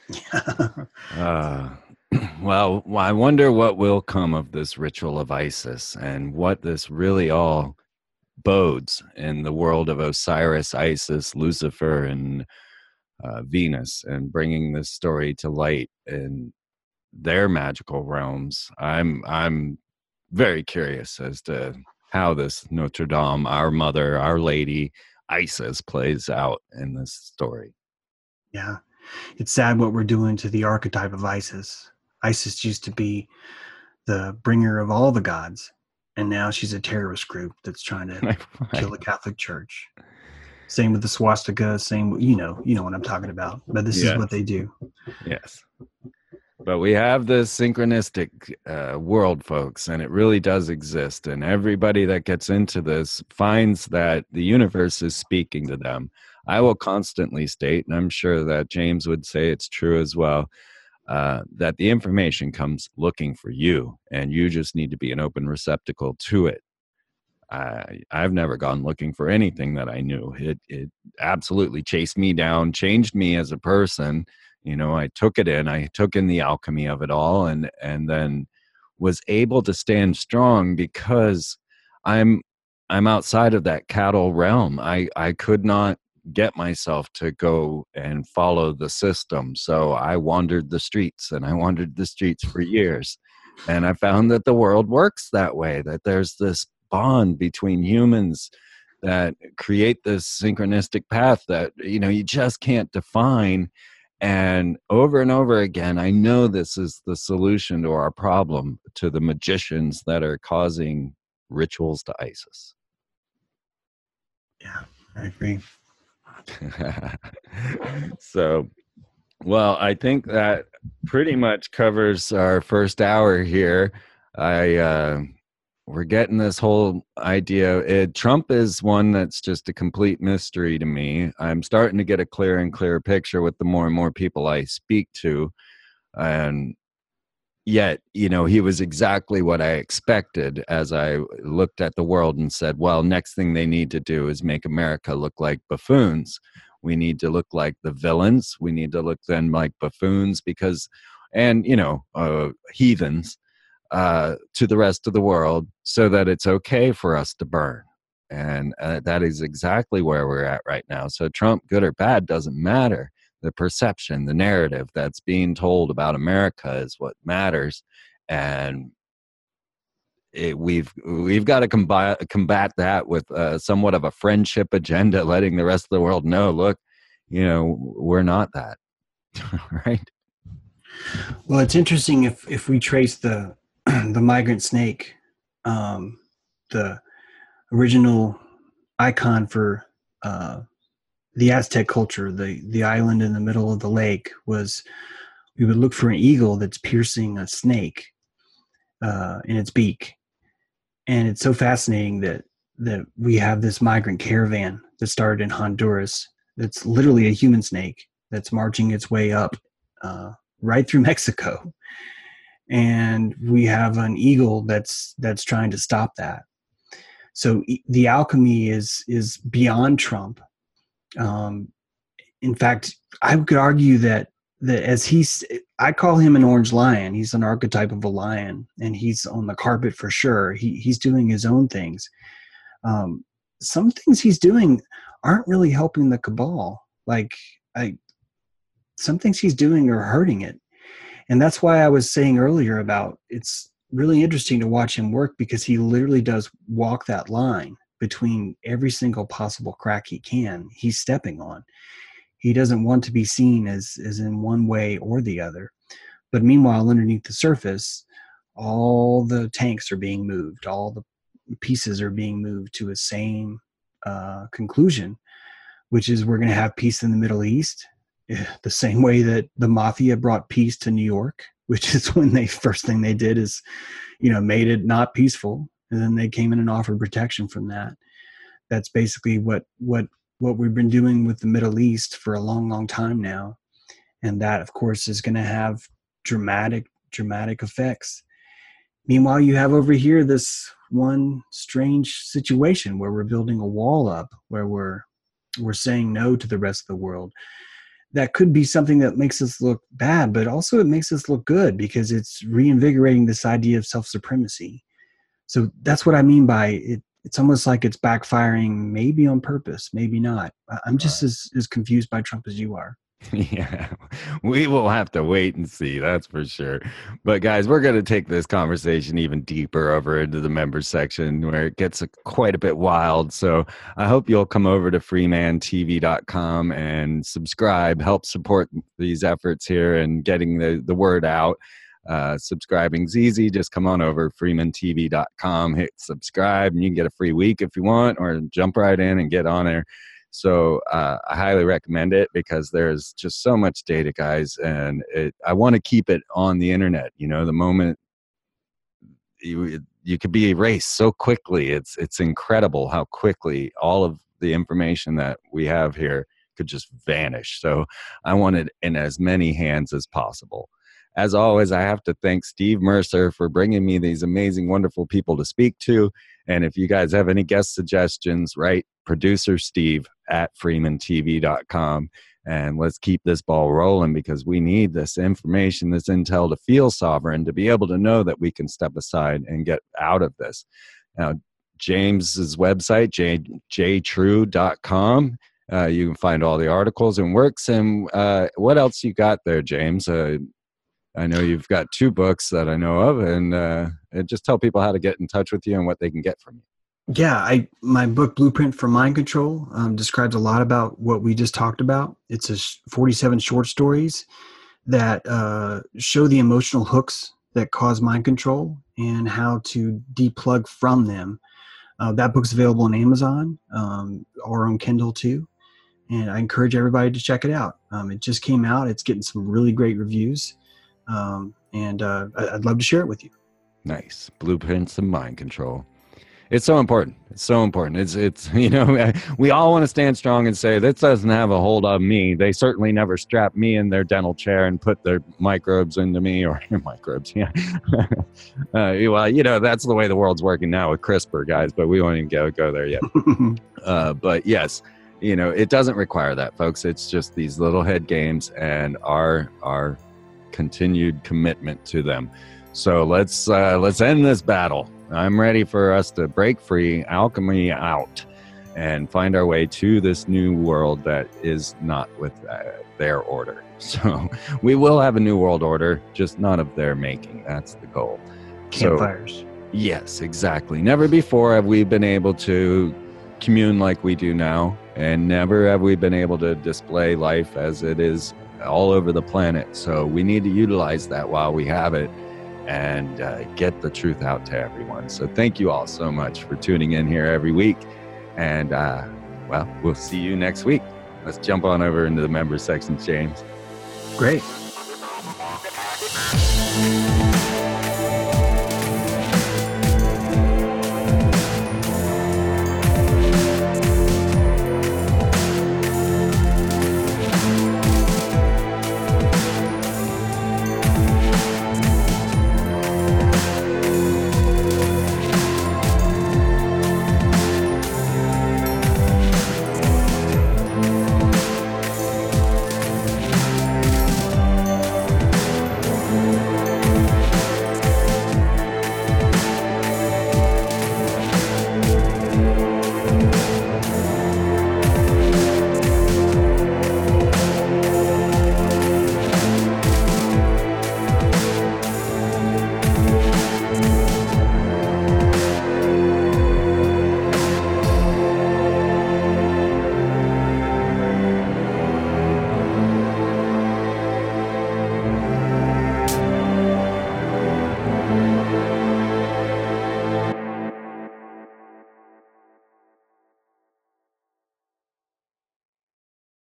Speaker 2: uh, well, I wonder what will come of this ritual of Isis and what this really all abodes in the world of Osiris, Isis, Lucifer, and uh, Venus, and bringing this story to light in their magical realms. I'm I'm very curious as to how this Notre Dame, our mother, our lady, Isis, plays out in this story.
Speaker 3: Yeah. It's sad what we're doing to the archetype of Isis. Isis used to be the bringer of all the gods, and now she's a terrorist group that's trying to right. kill the Catholic Church. Same with the swastika, same, you know, you know what I'm talking about. But this yes. is what they do.
Speaker 2: Yes. But we have this synchronistic uh, world, folks, and it really does exist. And everybody that gets into this finds that the universe is speaking to them. I will constantly state, and I'm sure that James would say it's true as well, uh, that the information comes looking for you, and you just need to be an open receptacle to it. I, I've never gone looking for anything that I knew. It, it absolutely chased me down, changed me as a person. You know, I took it in, I took in the alchemy of it all, and, and then was able to stand strong because I'm, I'm outside of that cattle realm. I, I could not get myself to go and follow the system. So I wandered the streets, and I wandered the streets for years. And I found that the world works that way, that there's this bond between humans that create this synchronistic path that, you know, you just can't define. And over and over again, I know this is the solution to our problem, to the magicians that are causing rituals to Isis.
Speaker 3: Yeah, I agree.
Speaker 2: So, well, I think that pretty much covers our first hour here. I, uh, we're getting this whole idea. It, Trump is one that's just a complete mystery to me. I'm starting to get a clearer and clearer picture with the more and more people I speak to. And yet, you know, he was exactly what I expected as I looked at the world and said, well, next thing they need to do is make America look like buffoons. We need to look like the villains. We need to look then like buffoons because, and, you know, uh, heathens uh, to the rest of the world so that it's okay for us to burn. And uh, that is exactly where we're at right now. So Trump, good or bad, doesn't matter. The perception, the narrative that's being told about America is what matters, and it, we've we've got to combat combat that with uh, somewhat of a friendship agenda, letting the rest of the world know, look, you know, we're not that, right?
Speaker 3: Well, it's interesting if if we trace the the migrant snake, um, the original icon for. Uh, The Aztec culture, the, the island in the middle of the lake, was we would look for an eagle that's piercing a snake uh, in its beak. And it's so fascinating that that we have this migrant caravan that started in Honduras that's literally a human snake that's marching its way up uh, right through Mexico. And we have an eagle that's that's trying to stop that. So e- the alchemy is is beyond Trump. Um, in fact, I could argue that that as he's, I call him an orange lion. He's an archetype of a lion, and he's on the carpet for sure. He he's doing his own things. Um, some things he's doing aren't really helping the cabal. Like I, some things he's doing are hurting it, and that's why I was saying earlier about it's really interesting to watch him work because he literally does walk that line between every single possible crack he can, he's stepping on. He doesn't want to be seen as, as in one way or the other. But meanwhile, underneath the surface, all the tanks are being moved. All the pieces are being moved to a same uh, conclusion, which is we're going to have peace in the Middle East, the same way that the mafia brought peace to New York, which is when they first thing they did is, you know, made it not peaceful. And then they came in and offered protection from that. That's basically what what what we've been doing with the Middle East for a long, long time now. And that, of course, is going to have dramatic, dramatic effects. Meanwhile, you have over here this one strange situation where we're building a wall up, where we're we're saying no to the rest of the world. That could be something that makes us look bad, but also it makes us look good because it's reinvigorating this idea of self-supremacy. So that's what I mean by it. it's almost like it's backfiring, maybe on purpose, maybe not. I- I'm just
Speaker 2: Right.
Speaker 3: as, as confused by Trump as you are.
Speaker 2: Yeah, we will have to wait and see, that's for sure. But guys, we're going to take this conversation even deeper over into the members section where it gets a, quite a bit wild. So I hope you'll come over to freeman t v dot com and subscribe, help support these efforts here and getting the, the word out. Uh, subscribing's easy. Just come on over, freeman t v dot com, hit subscribe, and you can get a free week if you want, or jump right in and get on there. So uh, I highly recommend it because there's just so much data, guys, and it, I want to keep it on the internet. You know, the moment you you could be erased so quickly, it's it's incredible how quickly all of the information that we have here could just vanish. So I want it in as many hands as possible. As always, I have to thank Steve Mercer for bringing me these amazing, wonderful people to speak to. And if you guys have any guest suggestions, write producer Steve at freeman t v dot com. And let's keep this ball rolling because we need this information, this intel to feel sovereign, to be able to know that we can step aside and get out of this. Now, James's website, j true dot com. Uh, you can find all the articles and works. And uh, what else you got there, James? Uh, I know you've got two books that I know of, and uh, just tell people how to get in touch with you and what they can get from you.
Speaker 3: Yeah, I my book Blueprint for Mind Control um, describes a lot about what we just talked about. It's a forty-seven short stories that uh, show the emotional hooks that cause mind control and how to deplug from them. Uh, that book's available on Amazon um, or on Kindle too, and I encourage everybody to check it out. Um, it just came out. It's getting some really great reviews. Um, and uh, I'd love to share it with you.
Speaker 2: Nice. Blueprints of Mind Control. It's so important. It's so important. It's, it's you know, we all want to stand strong and say, this doesn't have a hold on me. They certainly never strapped me in their dental chair and put their microbes into me or microbes. Yeah. uh, well, you know, that's the way the world's working now with CRISPR, guys, but we won't even go, go there yet. uh, but yes, you know, it doesn't require that, folks. It's just these little head games and our, our, continued commitment to them. So let's uh, let's end this battle. I'm ready for us to break free, alchemy out, and find our way to this new world that is not with uh, their order. So we will have a new world order, just not of their making. That's the goal.
Speaker 3: Campfires.
Speaker 2: So, yes, exactly. Never before have we been able to commune like we do now, and never have we been able to display life as it is all over the planet. So we need to utilize that while we have it and uh, get the truth out to everyone. So thank you all so much for tuning in here every week. And uh, well, we'll see you next week. Let's jump on over into the members section, James.
Speaker 3: Great.